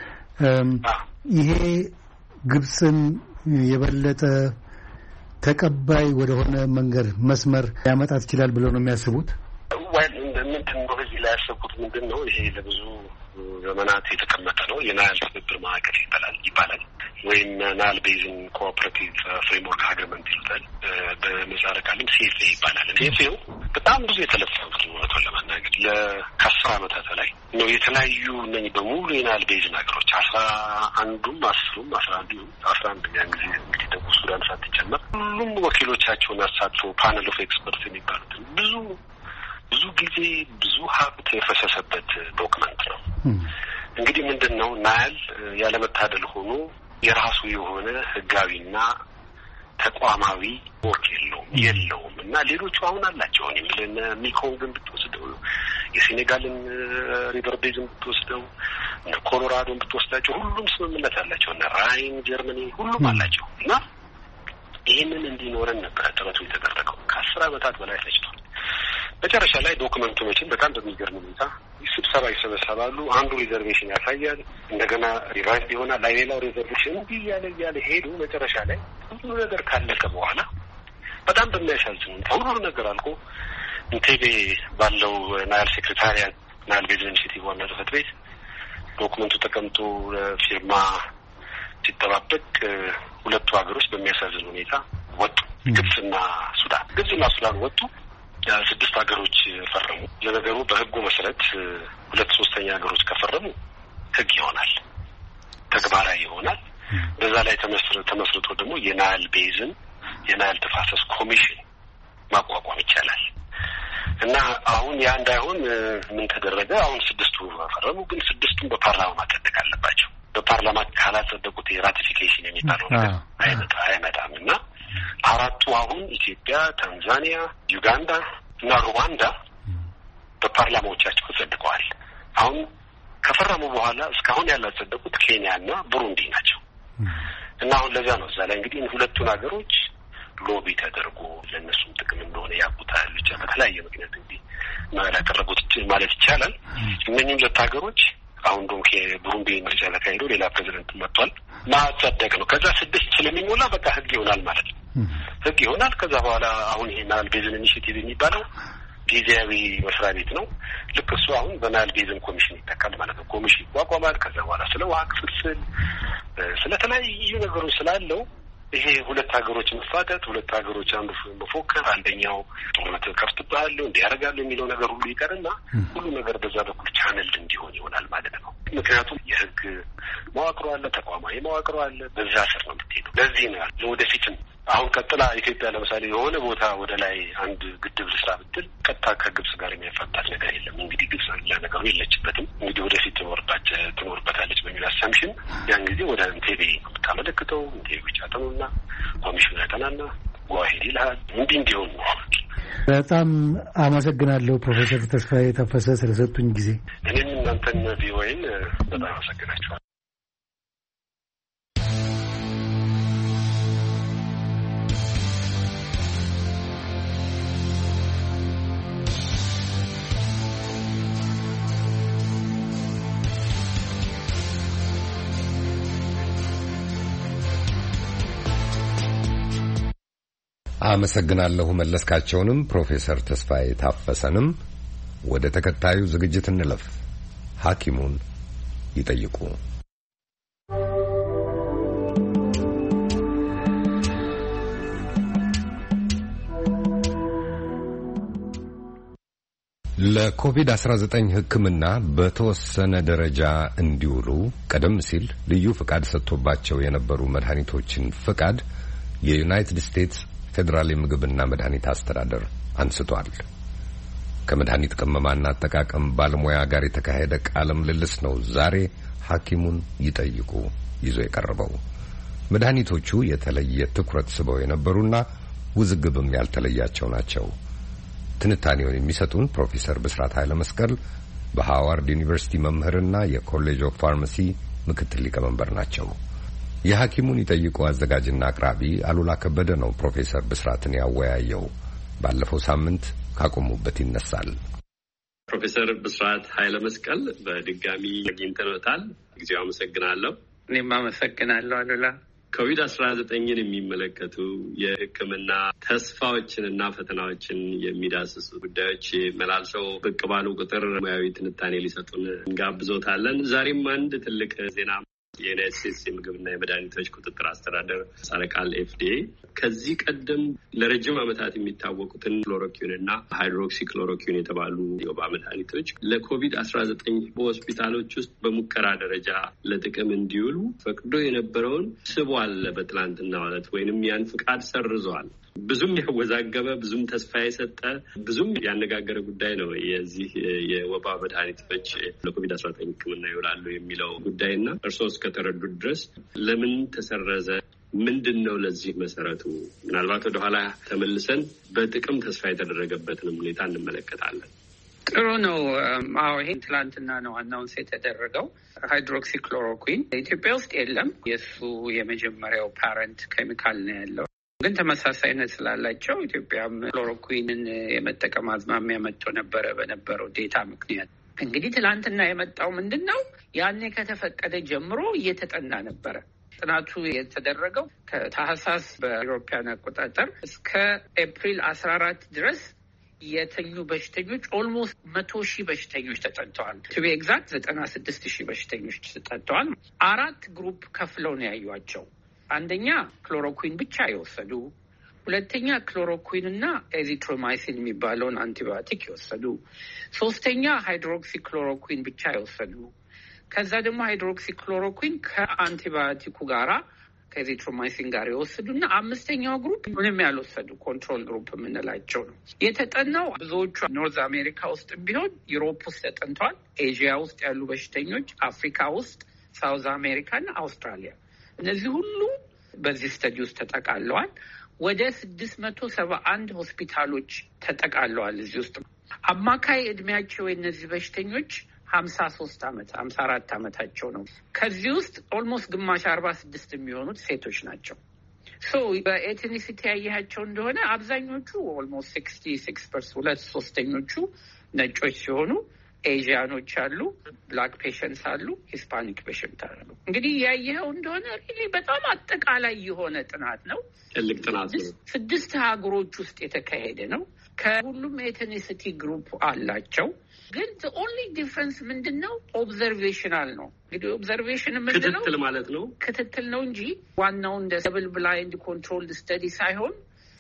ይሄ ግብጽን የበለጠ ተቀባይ ወደ ሆነ መንገድ መስመር ያመጣት ይችላል ብለው ነው የሚያስቡት? ወይ ምንድን ነው እዚህ ላይ ያሰብኩት ምንድን ነው ይሄ ለብዙ ዘመናት የተቀመጠ ነው የናይል ትብብር ማዕቀፍ ይባላል ይባላል ወይም ናይል ቤዝን ኮኦፐሬቲቭ ፍሬምወርክ አግሪመንት ይሉታል። በምህጻረ ቃልም ሲኤፍኤ ይባላል። ሲኤፍኤው በጣም ብዙ የተለፈበት ነው ለማናገር ለከአስር ዓመታት ላይ ነው የተለያዩ እነኚህ በሙሉ የናይል ቤዝን ሀገሮች አስራ አንዱም አስሩም አስራ አንዱ አስራ አንደኛ ጊዜ እንግዲህ ደቡብ ሱዳን ሳትጨመር ሁሉም ወኪሎቻቸውን አሳትፎ ፓነል ኦፍ ኤክስፐርትስ የሚባሉትን ብዙ ብዙ ጊዜ ብዙ ሀብት የፈሰሰበት ዶክመንት ነው። እንግዲህ ምንድን ነው ናይል ያለመታደል ሆኖ የራሱ የሆነ ህጋዊና ተቋማዊ ወርክ የለውም የለውም እና ሌሎቹ አሁን አላቸው። እኔ ምን ሚኮንግን ብትወስደው የሴኔጋልን ሪቨር ቤዝን ብትወስደው እና ኮሎራዶን ብትወስዳቸው ሁሉም ስምምነት አላቸው እና ራይን ጀርመኒ ሁሉም አላቸው እና ይህንን እንዲኖረን ነበር ጥረቱ የተደረገው። ከአስር ዓመታት በላይ ፈጅቷል። መጨረሻ ላይ ዶክመንቶችን በጣም በሚገርም ሁኔታ ስብሰባ ይሰበሰባሉ። አንዱ ሪዘርቬሽን ያሳያል፣ እንደገና ሪቫይዝ ይሆናል፣ ሌላው ሪዘርቬሽን እንዲህ እያለ እያለ ሄዱ። መጨረሻ ላይ ሁሉ ነገር ካለቀ በኋላ በጣም በሚያሳዝን ሁኔታ ሁሉ ነገር አልቆ ኢንቴቤ ባለው ናይል ሴክሬታሪያት ናይል ቤዝን ኢኒሼቲቭ ዋና ጽሕፈት ቤት ዶክመንቱ ተቀምጦ ፊርማ ሲጠባበቅ ሁለቱ ሀገሮች በሚያሳዝን ሁኔታ ወጡ። ግብጽና ሱዳን ግብጽና ሱዳን ወጡ። ስድስት ሀገሮች ፈረሙ። ለነገሩ በህጉ መሰረት ሁለት ሶስተኛ ሀገሮች ከፈረሙ ህግ ይሆናል፣ ተግባራዊ ይሆናል። በዛ ላይ ተመስርቶ ደግሞ የናይል ቤዝን የናይል ተፋሰስ ኮሚሽን ማቋቋም ይቻላል እና አሁን ያ እንዳይሆን ምን ተደረገ? አሁን ስድስቱ ፈረሙ፣ ግን ስድስቱን በፓርላማ ማጸደቅ አለባቸው። በፓርላማ ካላጸደቁት የራቲፊኬሽን የሚባለው ነገር አይመጣ አይመጣም እና አራቱ አሁን ኢትዮጵያ፣ ታንዛኒያ፣ ዩጋንዳ እና ሩዋንዳ በፓርላማዎቻቸው ጸድቀዋል። አሁን ከፈረሙ በኋላ እስካሁን ያላጸደቁት ኬንያ እና ቡሩንዲ ናቸው እና አሁን ለዛ ነው እዛ ላይ እንግዲህ ሁለቱን ሀገሮች ሎቢ ተደርጎ ለእነሱም ጥቅም እንደሆነ ያውቁታል። ብቻ በተለያየ ምክንያት እንግዲህ ያቀረቡት ማለት ይቻላል። እነኝም ሁለት ሀገሮች አሁን ዶንክ የቡሩንዲ ምርጫ ተካሂዶ ሌላ ፕሬዚደንት መጥቷል ማጸደቅ ነው። ከዛ ስድስት ስለሚሞላ በቃ ህግ ይሆናል ማለት ነው። ህግ ይሆናል። ከዛ በኋላ አሁን ይሄ ናይል ቤዝን ኢኒሼቲቭ የሚባለው ጊዜያዊ መስሪያ ቤት ነው። ልክ እሱ አሁን በናይል ቤዝን ኮሚሽን ይተካል ማለት ነው። ኮሚሽን ይቋቋማል። ከዛ በኋላ ስለ ውሃ ክፍፍል ስለተለያዩ ነገሮች ስላለው ይሄ ሁለት ሀገሮች መፋጠጥ፣ ሁለት ሀገሮች አንዱ መፎከር፣ አንደኛው ጦርነት ከፍትብሃለሁ እንዲህ ያደርጋለሁ የሚለው ነገር ሁሉ ይቀርና ሁሉ ነገር በዛ በኩል ቻነል እንዲሆን ይሆናል ማለት ነው። ምክንያቱም የህግ መዋቅሮ አለ፣ ተቋማዊ መዋቅሮ አለ። በዛ ስር ነው የምትሄደው። ለዚህ ነው ለወደፊትም አሁን ቀጥላ ኢትዮጵያ ለምሳሌ የሆነ ቦታ ወደ ላይ አንድ ግድብ ልስራ ብትል ቀጥታ ከግብጽ ጋር የሚያፋጣት ነገር የለም። እንግዲህ ግብጽ ያ ነገሩ የለችበትም። እንግዲህ ወደፊት ትኖርባች ትኖርበታለች በሚል አሳምሽን ያን ጊዜ ወደ ኢንቴቤ የምታመለክተው ኢንቴቤ ብቻ ተነውና ኮሚሽኑ ያጠናና ጓሄድ ይልሃል። እንዲህ እንዲሆን ነው። በጣም አመሰግናለሁ ፕሮፌሰር ተስፋዬ ታፈሰ ስለሰጡኝ ጊዜ። እኔም እናንተን ቪኦኤን በጣም አመሰግናችኋለሁ። አመሰግናለሁ መለስካቸውንም ፕሮፌሰር ተስፋዬ ታፈሰንም። ወደ ተከታዩ ዝግጅት እንለፍ። ሐኪሙን ይጠይቁ። ለኮቪድ አስራ ዘጠኝ ሕክምና በተወሰነ ደረጃ እንዲውሉ ቀደም ሲል ልዩ ፍቃድ ሰጥቶባቸው የነበሩ መድኃኒቶችን ፍቃድ የዩናይትድ ስቴትስ ፌዴራል የምግብና መድኃኒት አስተዳደር አንስቷል። ከመድኃኒት ቅመማና አጠቃቀም ባለሙያ ጋር የተካሄደ ቃለ ምልልስ ነው ዛሬ ሐኪሙን ይጠይቁ ይዞ የቀረበው። መድኃኒቶቹ የተለየ ትኩረት ስበው የነበሩና ውዝግብም ያልተለያቸው ናቸው። ትንታኔውን የሚሰጡን ፕሮፌሰር ብስራት ኃይለ መስቀል በሃዋርድ ዩኒቨርሲቲ መምህርና የኮሌጅ ኦፍ ፋርማሲ ምክትል ሊቀመንበር ናቸው። የሐኪሙን ይጠይቁ አዘጋጅና አቅራቢ አሉላ ከበደ ነው ፕሮፌሰር ብስራትን ያወያየው። ባለፈው ሳምንት ካቆሙበት ይነሳል። ፕሮፌሰር ብስራት ኃይለ መስቀል በድጋሚ አግኝተኖታል። ጊዜው አመሰግናለሁ። እኔም አመሰግናለሁ አሉላ። ኮቪድ አስራ ዘጠኝን የሚመለከቱ የሕክምና ተስፋዎችንና ፈተናዎችን የሚዳስሱ ጉዳዮች መላልሰው ብቅ ባሉ ቁጥር ሙያዊ ትንታኔ ሊሰጡን እንጋብዞታለን። ዛሬም አንድ ትልቅ ዜና የዩናይትድ ስቴትስ የምግብና የመድኃኒቶች ቁጥጥር አስተዳደር ምህጻረ ቃል ኤፍ ዲ ኤ ከዚህ ቀደም ለረጅም ዓመታት የሚታወቁትን ክሎሮኪን እና ሃይድሮክሲ ክሎሮኪን የተባሉ የወባ መድኃኒቶች ለኮቪድ አስራ ዘጠኝ በሆስፒታሎች ውስጥ በሙከራ ደረጃ ለጥቅም እንዲውሉ ፈቅዶ የነበረውን ስቧል በትላንትናው ዕለት ወይንም ያን ፍቃድ ሰርዟል። ብዙም ያወዛገበ ብዙም ተስፋ የሰጠ ብዙም ያነጋገረ ጉዳይ ነው የዚህ የወባ መድኃኒቶች ለኮቪድ አስራ ዘጠኝ ሕክምና ይውላሉ የሚለው ጉዳይና እርስዎ እስከተረዱት ድረስ ለምን ተሰረዘ? ምንድን ነው ለዚህ መሰረቱ? ምናልባት ወደኋላ ተመልሰን በጥቅም ተስፋ የተደረገበትንም ሁኔታ እንመለከታለን። ጥሩ ነው። አዎ ይሄን ትላንትና ነው አናውንስ የተደረገው። ሃይድሮክሲ ክሎሮኩዊን ኢትዮጵያ ውስጥ የለም። የእሱ የመጀመሪያው ፓረንት ኬሚካል ነው ያለው። ግን ተመሳሳይነት ስላላቸው ኢትዮጵያም ክሎሮኩዊንን የመጠቀም አዝማሚያ መጥቶ ነበረ በነበረው ዴታ ምክንያት። እንግዲህ ትላንትና የመጣው ምንድን ነው? ያኔ ከተፈቀደ ጀምሮ እየተጠና ነበረ። ጥናቱ የተደረገው ከታህሳስ በአውሮፓውያን አቆጣጠር እስከ ኤፕሪል አስራ አራት ድረስ የተኙ በሽተኞች ኦልሞስት መቶ ሺህ በሽተኞች ተጠንተዋል። ቱ ቢ ኤግዛክት ዘጠና ስድስት ሺህ በሽተኞች ተጠንተዋል። አራት ግሩፕ ከፍለው ነው ያዩቸው። አንደኛ ክሎሮኩዊን ብቻ የወሰዱ፣ ሁለተኛ ክሎሮኩዊን እና ኤዚትሮማይሲን የሚባለውን አንቲባዮቲክ የወሰዱ፣ ሶስተኛ ሃይድሮክሲ ክሎሮኩዊን ብቻ የወሰዱ፣ ከዛ ደግሞ ሃይድሮክሲ ክሎሮኩዊን ከአንቲባዮቲኩ ጋራ ከኤዚትሮማይሲን ጋር የወሰዱ እና አምስተኛው ግሩፕ ምንም ያልወሰዱ ኮንትሮል ግሩፕ የምንላቸው ነው የተጠናው። ብዙዎቹ ኖርዝ አሜሪካ ውስጥ ቢሆን ዩሮፕ ውስጥ ተጠንተዋል። ኤዥያ ውስጥ ያሉ በሽተኞች፣ አፍሪካ ውስጥ፣ ሳውዝ አሜሪካ እና አውስትራሊያ እነዚህ ሁሉ በዚህ ስተዲ ውስጥ ተጠቃለዋል። ወደ ስድስት መቶ ሰባ አንድ ሆስፒታሎች ተጠቃለዋል። እዚህ ውስጥ አማካይ እድሜያቸው የእነዚህ በሽተኞች ሀምሳ ሶስት አመት ሀምሳ አራት አመታቸው ነው። ከዚህ ውስጥ ኦልሞስት ግማሽ አርባ ስድስት የሚሆኑት ሴቶች ናቸው። ሶ በኤትኒሲቲ ያያቸው እንደሆነ አብዛኞቹ ኦልሞስት ሲክስቲ ሲክስ ፐርሰንት ሁለት ሶስተኞቹ ነጮች ሲሆኑ ኤዥያኖች አሉ፣ ብላክ ፔሸንትስ አሉ፣ ሂስፓኒክ ፔሸንት አሉ። እንግዲህ ያየኸው እንደሆነ ሪሊ በጣም አጠቃላይ የሆነ ጥናት ነው። ትልቅ ጥናት ነው። ስድስት ሀገሮች ውስጥ የተካሄደ ነው። ከሁሉም ኤትኒሲቲ ግሩፕ አላቸው። ግን the only difference ምንድነው? ኦብዘርቬሽናል ነው። እንግዲህ ኦብዘርቬሽን ምንድነው? ክትትል ማለት ነው። ክትትል ነው እንጂ ዋናው እንደ ደብል ብላይንድ ኮንትሮልድ ስተዲ ሳይሆን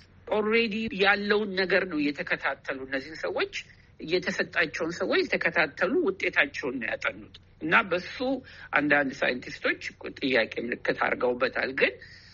ኦልሬዲ ያለውን ነገር ነው እየተከታተሉ እነዚህ ሰዎች እየተሰጣቸውን ሰዎች የተከታተሉ ውጤታቸውን ነው ያጠኑት እና በሱ አንዳንድ ሳይንቲስቶች ጥያቄ ምልክት አድርገውበታል። ግን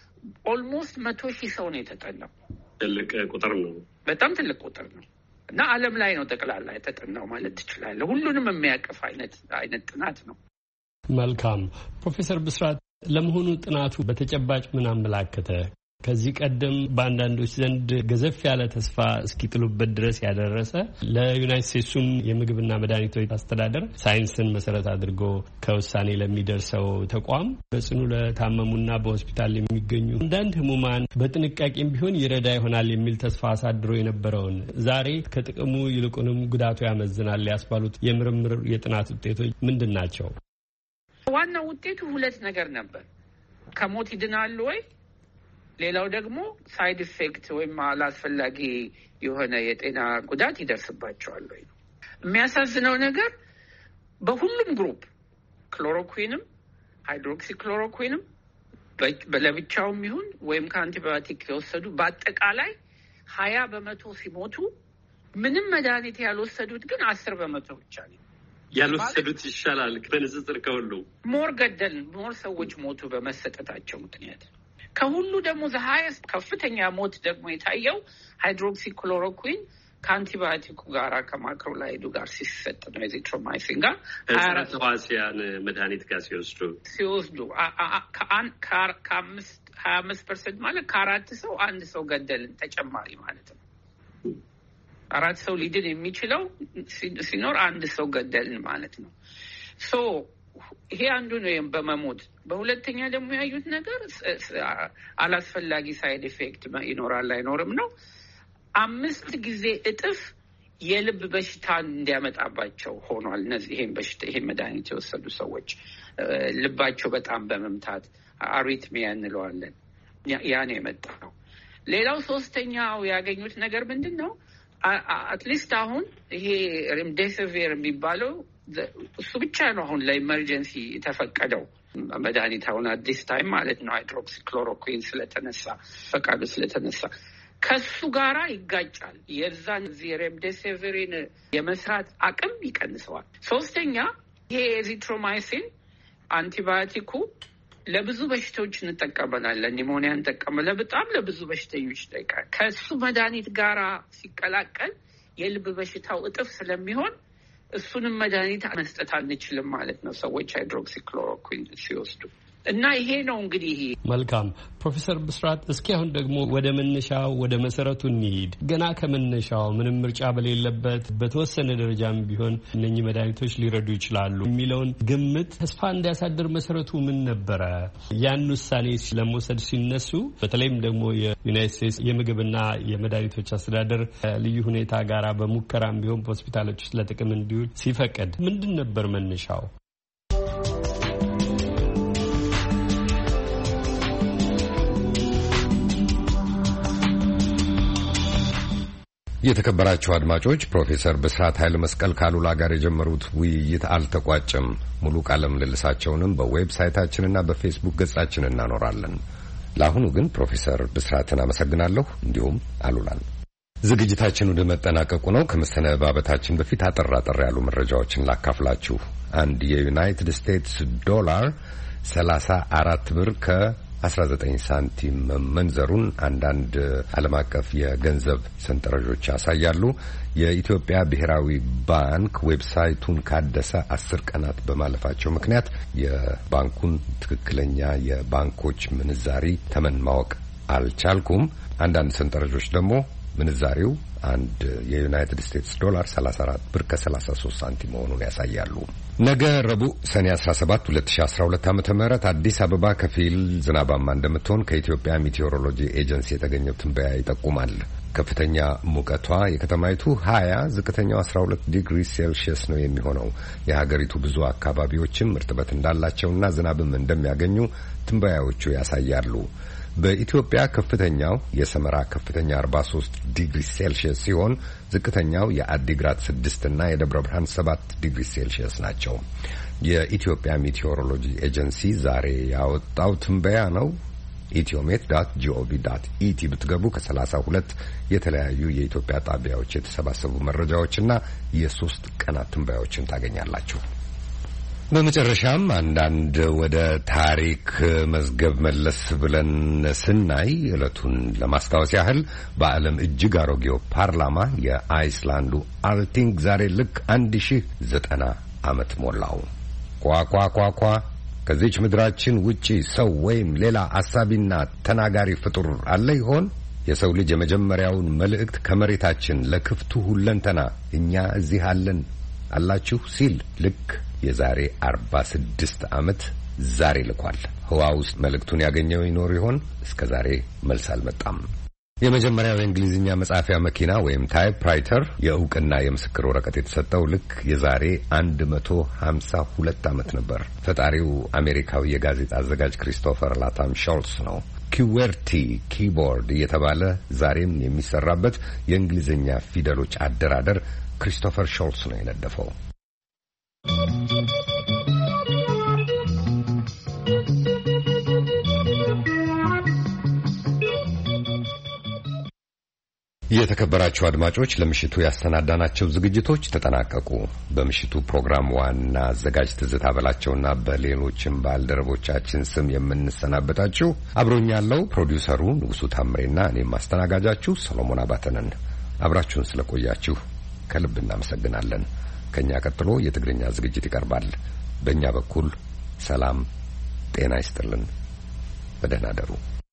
ኦልሞስት መቶ ሺህ ሰው ነው የተጠናው። ትልቅ ቁጥር ነው። በጣም ትልቅ ቁጥር ነው እና ዓለም ላይ ነው ጠቅላላ የተጠናው ማለት ትችላለህ። ሁሉንም የሚያቅፍ አይነት አይነት ጥናት ነው። መልካም ፕሮፌሰር ብስራት፣ ለመሆኑ ጥናቱ በተጨባጭ ምን አመላከተ? ከዚህ ቀደም በአንዳንዶች ዘንድ ገዘፍ ያለ ተስፋ እስኪጥሉበት ድረስ ያደረሰ ለዩናይትድ ስቴትሱም የምግብና መድኃኒቶች አስተዳደር ሳይንስን መሰረት አድርጎ ከውሳኔ ለሚደርሰው ተቋም በጽኑ ለታመሙና በሆስፒታል የሚገኙ አንዳንድ ህሙማን በጥንቃቄም ቢሆን ይረዳ ይሆናል የሚል ተስፋ አሳድሮ የነበረውን ዛሬ ከጥቅሙ ይልቁንም ጉዳቱ ያመዝናል ያስባሉት የምርምር የጥናት ውጤቶች ምንድን ናቸው? ዋናው ውጤቱ ሁለት ነገር ነበር። ከሞት ይድናሉ ወይ ሌላው ደግሞ ሳይድ ኢፌክት ወይም አላስፈላጊ የሆነ የጤና ጉዳት ይደርስባቸዋል ወይ ነው። የሚያሳዝነው ነገር በሁሉም ግሩፕ ክሎሮኩዊንም ሃይድሮክሲክሎሮኩዊንም ለብቻውም ይሁን ወይም ከአንቲባዮቲክ የወሰዱ በአጠቃላይ ሀያ በመቶ ሲሞቱ ምንም መድኃኒት ያልወሰዱት ግን አስር በመቶ ብቻ ነው። ያልወሰዱት ይሻላል በንጽጽር ከሁሉ ሞር ገደል ሞር ሰዎች ሞቱ በመሰጠታቸው ምክንያት። ከሁሉ ደግሞ ዘሀያስ ከፍተኛ ሞት ደግሞ የታየው ሃይድሮክሲክሎሮኩዊን ከአንቲባዮቲኩ ጋር ከማክሮላይዱ ጋር ሲሰጥ ነው። ኤዚትሮማይሲን ጋር ተዋሲያን መድኃኒት ጋር ሲወስዱ ሲወስዱ ከአምስት ሀያ አምስት ፐርሰንት ማለት ከአራት ሰው አንድ ሰው ገደልን ተጨማሪ ማለት ነው። አራት ሰው ሊድን የሚችለው ሲኖር አንድ ሰው ገደልን ማለት ነው። ሶ ይሄ አንዱ ነው በመሞት። በሁለተኛ ደግሞ ያዩት ነገር አላስፈላጊ ሳይድ ኢፌክት ይኖራል አይኖርም ነው። አምስት ጊዜ እጥፍ የልብ በሽታ እንዲያመጣባቸው ሆኗል። እነዚህ ይሄን በሽታ ይሄን መድኃኒት የወሰዱ ሰዎች ልባቸው በጣም በመምታት አሪትሚያ እንለዋለን ያ ነው የመጣው። ሌላው ሶስተኛው ያገኙት ነገር ምንድን ነው? አትሊስት አሁን ይሄ ሬምዴሲቪር የሚባለው እሱ ብቻ ነው አሁን ለኢመርጀንሲ የተፈቀደው መድኃኒት አሁን አዲስ ታይም ማለት ነው። ሃይድሮክሲክሎሮኩዊን ስለተነሳ ፈቃዱ ስለተነሳ ከሱ ጋራ ይጋጫል። የዛን ሬምዴሲቪርን የመስራት አቅም ይቀንሰዋል። ሶስተኛ ይሄ ኤዚትሮማይሲን አንቲባዮቲኩ ለብዙ በሽታዎች እንጠቀመናለን። ኒሞኒያ እንጠቀመለ በጣም ለብዙ በሽተኞች ይጠቃል። ከሱ መድኃኒት ጋራ ሲቀላቀል የልብ በሽታው እጥፍ ስለሚሆን እሱንም መድኃኒት መስጠት አንችልም ማለት ነው ሰዎች ሃይድሮክሲክሎሮኩዊን ሲወስዱ እና ይሄ ነው እንግዲህ። መልካም ፕሮፌሰር ብስራት፣ እስኪ አሁን ደግሞ ወደ መነሻው ወደ መሰረቱ እንሂድ። ገና ከመነሻው ምንም ምርጫ በሌለበት በተወሰነ ደረጃም ቢሆን እነኚህ መድኃኒቶች ሊረዱ ይችላሉ የሚለውን ግምት ተስፋ እንዲያሳድር መሰረቱ ምን ነበረ? ያን ውሳኔ ለመውሰድ ሲነሱ በተለይም ደግሞ የዩናይትድ ስቴትስ የምግብና የመድኃኒቶች አስተዳደር ልዩ ሁኔታ ጋራ በሙከራም ቢሆን በሆስፒታሎች ውስጥ ለጥቅም እንዲውል ሲፈቀድ ምንድን ነበር መነሻው? የተከበራችሁ አድማጮች፣ ፕሮፌሰር ብስራት ኃይለ መስቀል ካሉላ ጋር የጀመሩት ውይይት አልተቋጨም። ሙሉ ቃለ ምልልሳቸውንም በዌብሳይታችንና በፌስቡክ ገጻችን እናኖራለን። ለአሁኑ ግን ፕሮፌሰር ብስራትን አመሰግናለሁ፣ እንዲሁም አሉላን። ዝግጅታችን ወደ መጠናቀቁ ነው። ከመሰነባበታችን በፊት አጠር አጠር ያሉ መረጃዎችን ላካፍላችሁ። አንድ የዩናይትድ ስቴትስ ዶላር ሰላሳ አራት ብር ከ አስራ ዘጠኝ ሳንቲም መንዘሩን አንዳንድ ዓለም አቀፍ የገንዘብ ሰንጠረዦች ያሳያሉ። የኢትዮጵያ ብሔራዊ ባንክ ዌብሳይቱን ካደሰ አስር ቀናት በማለፋቸው ምክንያት የባንኩን ትክክለኛ የባንኮች ምንዛሪ ተመን ማወቅ አልቻልኩም። አንዳንድ ሰንጠረዦች ደግሞ ምንዛሪው አንድ የዩናይትድ ስቴትስ ዶላር ሰላሳ አራት ብር ከሰላሳ ሶስት ሳንቲም መሆኑን ያሳያሉ። ነገ ረቡዕ ሰኔ አስራ ሰባት ሁለት ሺህ አስራ ሁለት ዓመተ ምህረት አዲስ አበባ ከፊል ዝናባማ እንደምትሆን ከኢትዮጵያ ሜቴዎሮሎጂ ኤጀንሲ የተገኘው ትንበያ ይጠቁማል። ከፍተኛ ሙቀቷ የከተማይቱ ሀያ ዝቅተኛው አስራ ሁለት ዲግሪ ሴልሺየስ ነው የሚሆነው። የሀገሪቱ ብዙ አካባቢዎችም እርጥበት እንዳላቸውና ዝናብም እንደሚያገኙ ትንበያዎቹ ያሳያሉ። በኢትዮጵያ ከፍተኛው የሰመራ ከፍተኛ አርባ ሶስት ዲግሪ ሴልሺየስ ሲሆን ዝቅተኛው የአዲግራት ስድስት እና የደብረ ብርሃን ሰባት ዲግሪ ሴልሺየስ ናቸው። የኢትዮጵያ ሜቴዎሮሎጂ ኤጀንሲ ዛሬ ያወጣው ትንበያ ነው። ኢትዮሜት ዶት ጂኦቪ ዶት ኢቲ ብትገቡ ከሰላሳ ሁለት የተለያዩ የኢትዮጵያ ጣቢያዎች የተሰባሰቡ መረጃዎችና የሶስት ቀናት ትንበያዎችን ታገኛላችሁ። በመጨረሻም አንዳንድ ወደ ታሪክ መዝገብ መለስ ብለን ስናይ ዕለቱን ለማስታወስ ያህል በዓለም እጅግ አሮጌው ፓርላማ የአይስላንዱ አልቲንግ ዛሬ ልክ አንድ ሺህ ዘጠና ዓመት ሞላው። ኳኳኳኳ ከዚች ምድራችን ውጪ ሰው ወይም ሌላ አሳቢና ተናጋሪ ፍጡር አለ ይሆን? የሰው ልጅ የመጀመሪያውን መልእክት ከመሬታችን ለክፍቱ ሁለንተና እኛ እዚህ አለን አላችሁ ሲል ልክ የዛሬ አርባ ስድስት ዓመት ዛሬ ልኳል። ህዋ ውስጥ መልእክቱን ያገኘው ይኖር ይሆን? እስከ ዛሬ መልስ አልመጣም። የመጀመሪያው የእንግሊዝኛ መጻፊያ መኪና ወይም ታይፕራይተር የእውቅና የምስክር ወረቀት የተሰጠው ልክ የዛሬ አንድ መቶ ሃምሳ ሁለት ዓመት ነበር። ፈጣሪው አሜሪካዊ የጋዜጣ አዘጋጅ ክሪስቶፈር ላታም ሾልስ ነው። ኪዌርቲ ኪቦርድ እየተባለ ዛሬም የሚሰራበት የእንግሊዝኛ ፊደሎች አደራደር ክሪስቶፈር ሾልስ ነው የነደፈው። የተከበራችሁ አድማጮች ለምሽቱ ያሰናዳናቸው ዝግጅቶች ተጠናቀቁ። በምሽቱ ፕሮግራም ዋና አዘጋጅ ትዝታ በላቸውና በሌሎችም ባልደረቦቻችን ስም የምንሰናበታችሁ አብሮኛለሁ ፕሮዲውሰሩ ንጉሱ ታምሬና እኔም ማስተናጋጃችሁ ሰሎሞን አባተነን። አብራችሁን ስለቆያችሁ ከልብ እናመሰግናለን። ከኛ ቀጥሎ የትግርኛ ዝግጅት ይቀርባል። በእኛ በኩል ሰላም ጤና ይስጥልን። በደህና ደሩ።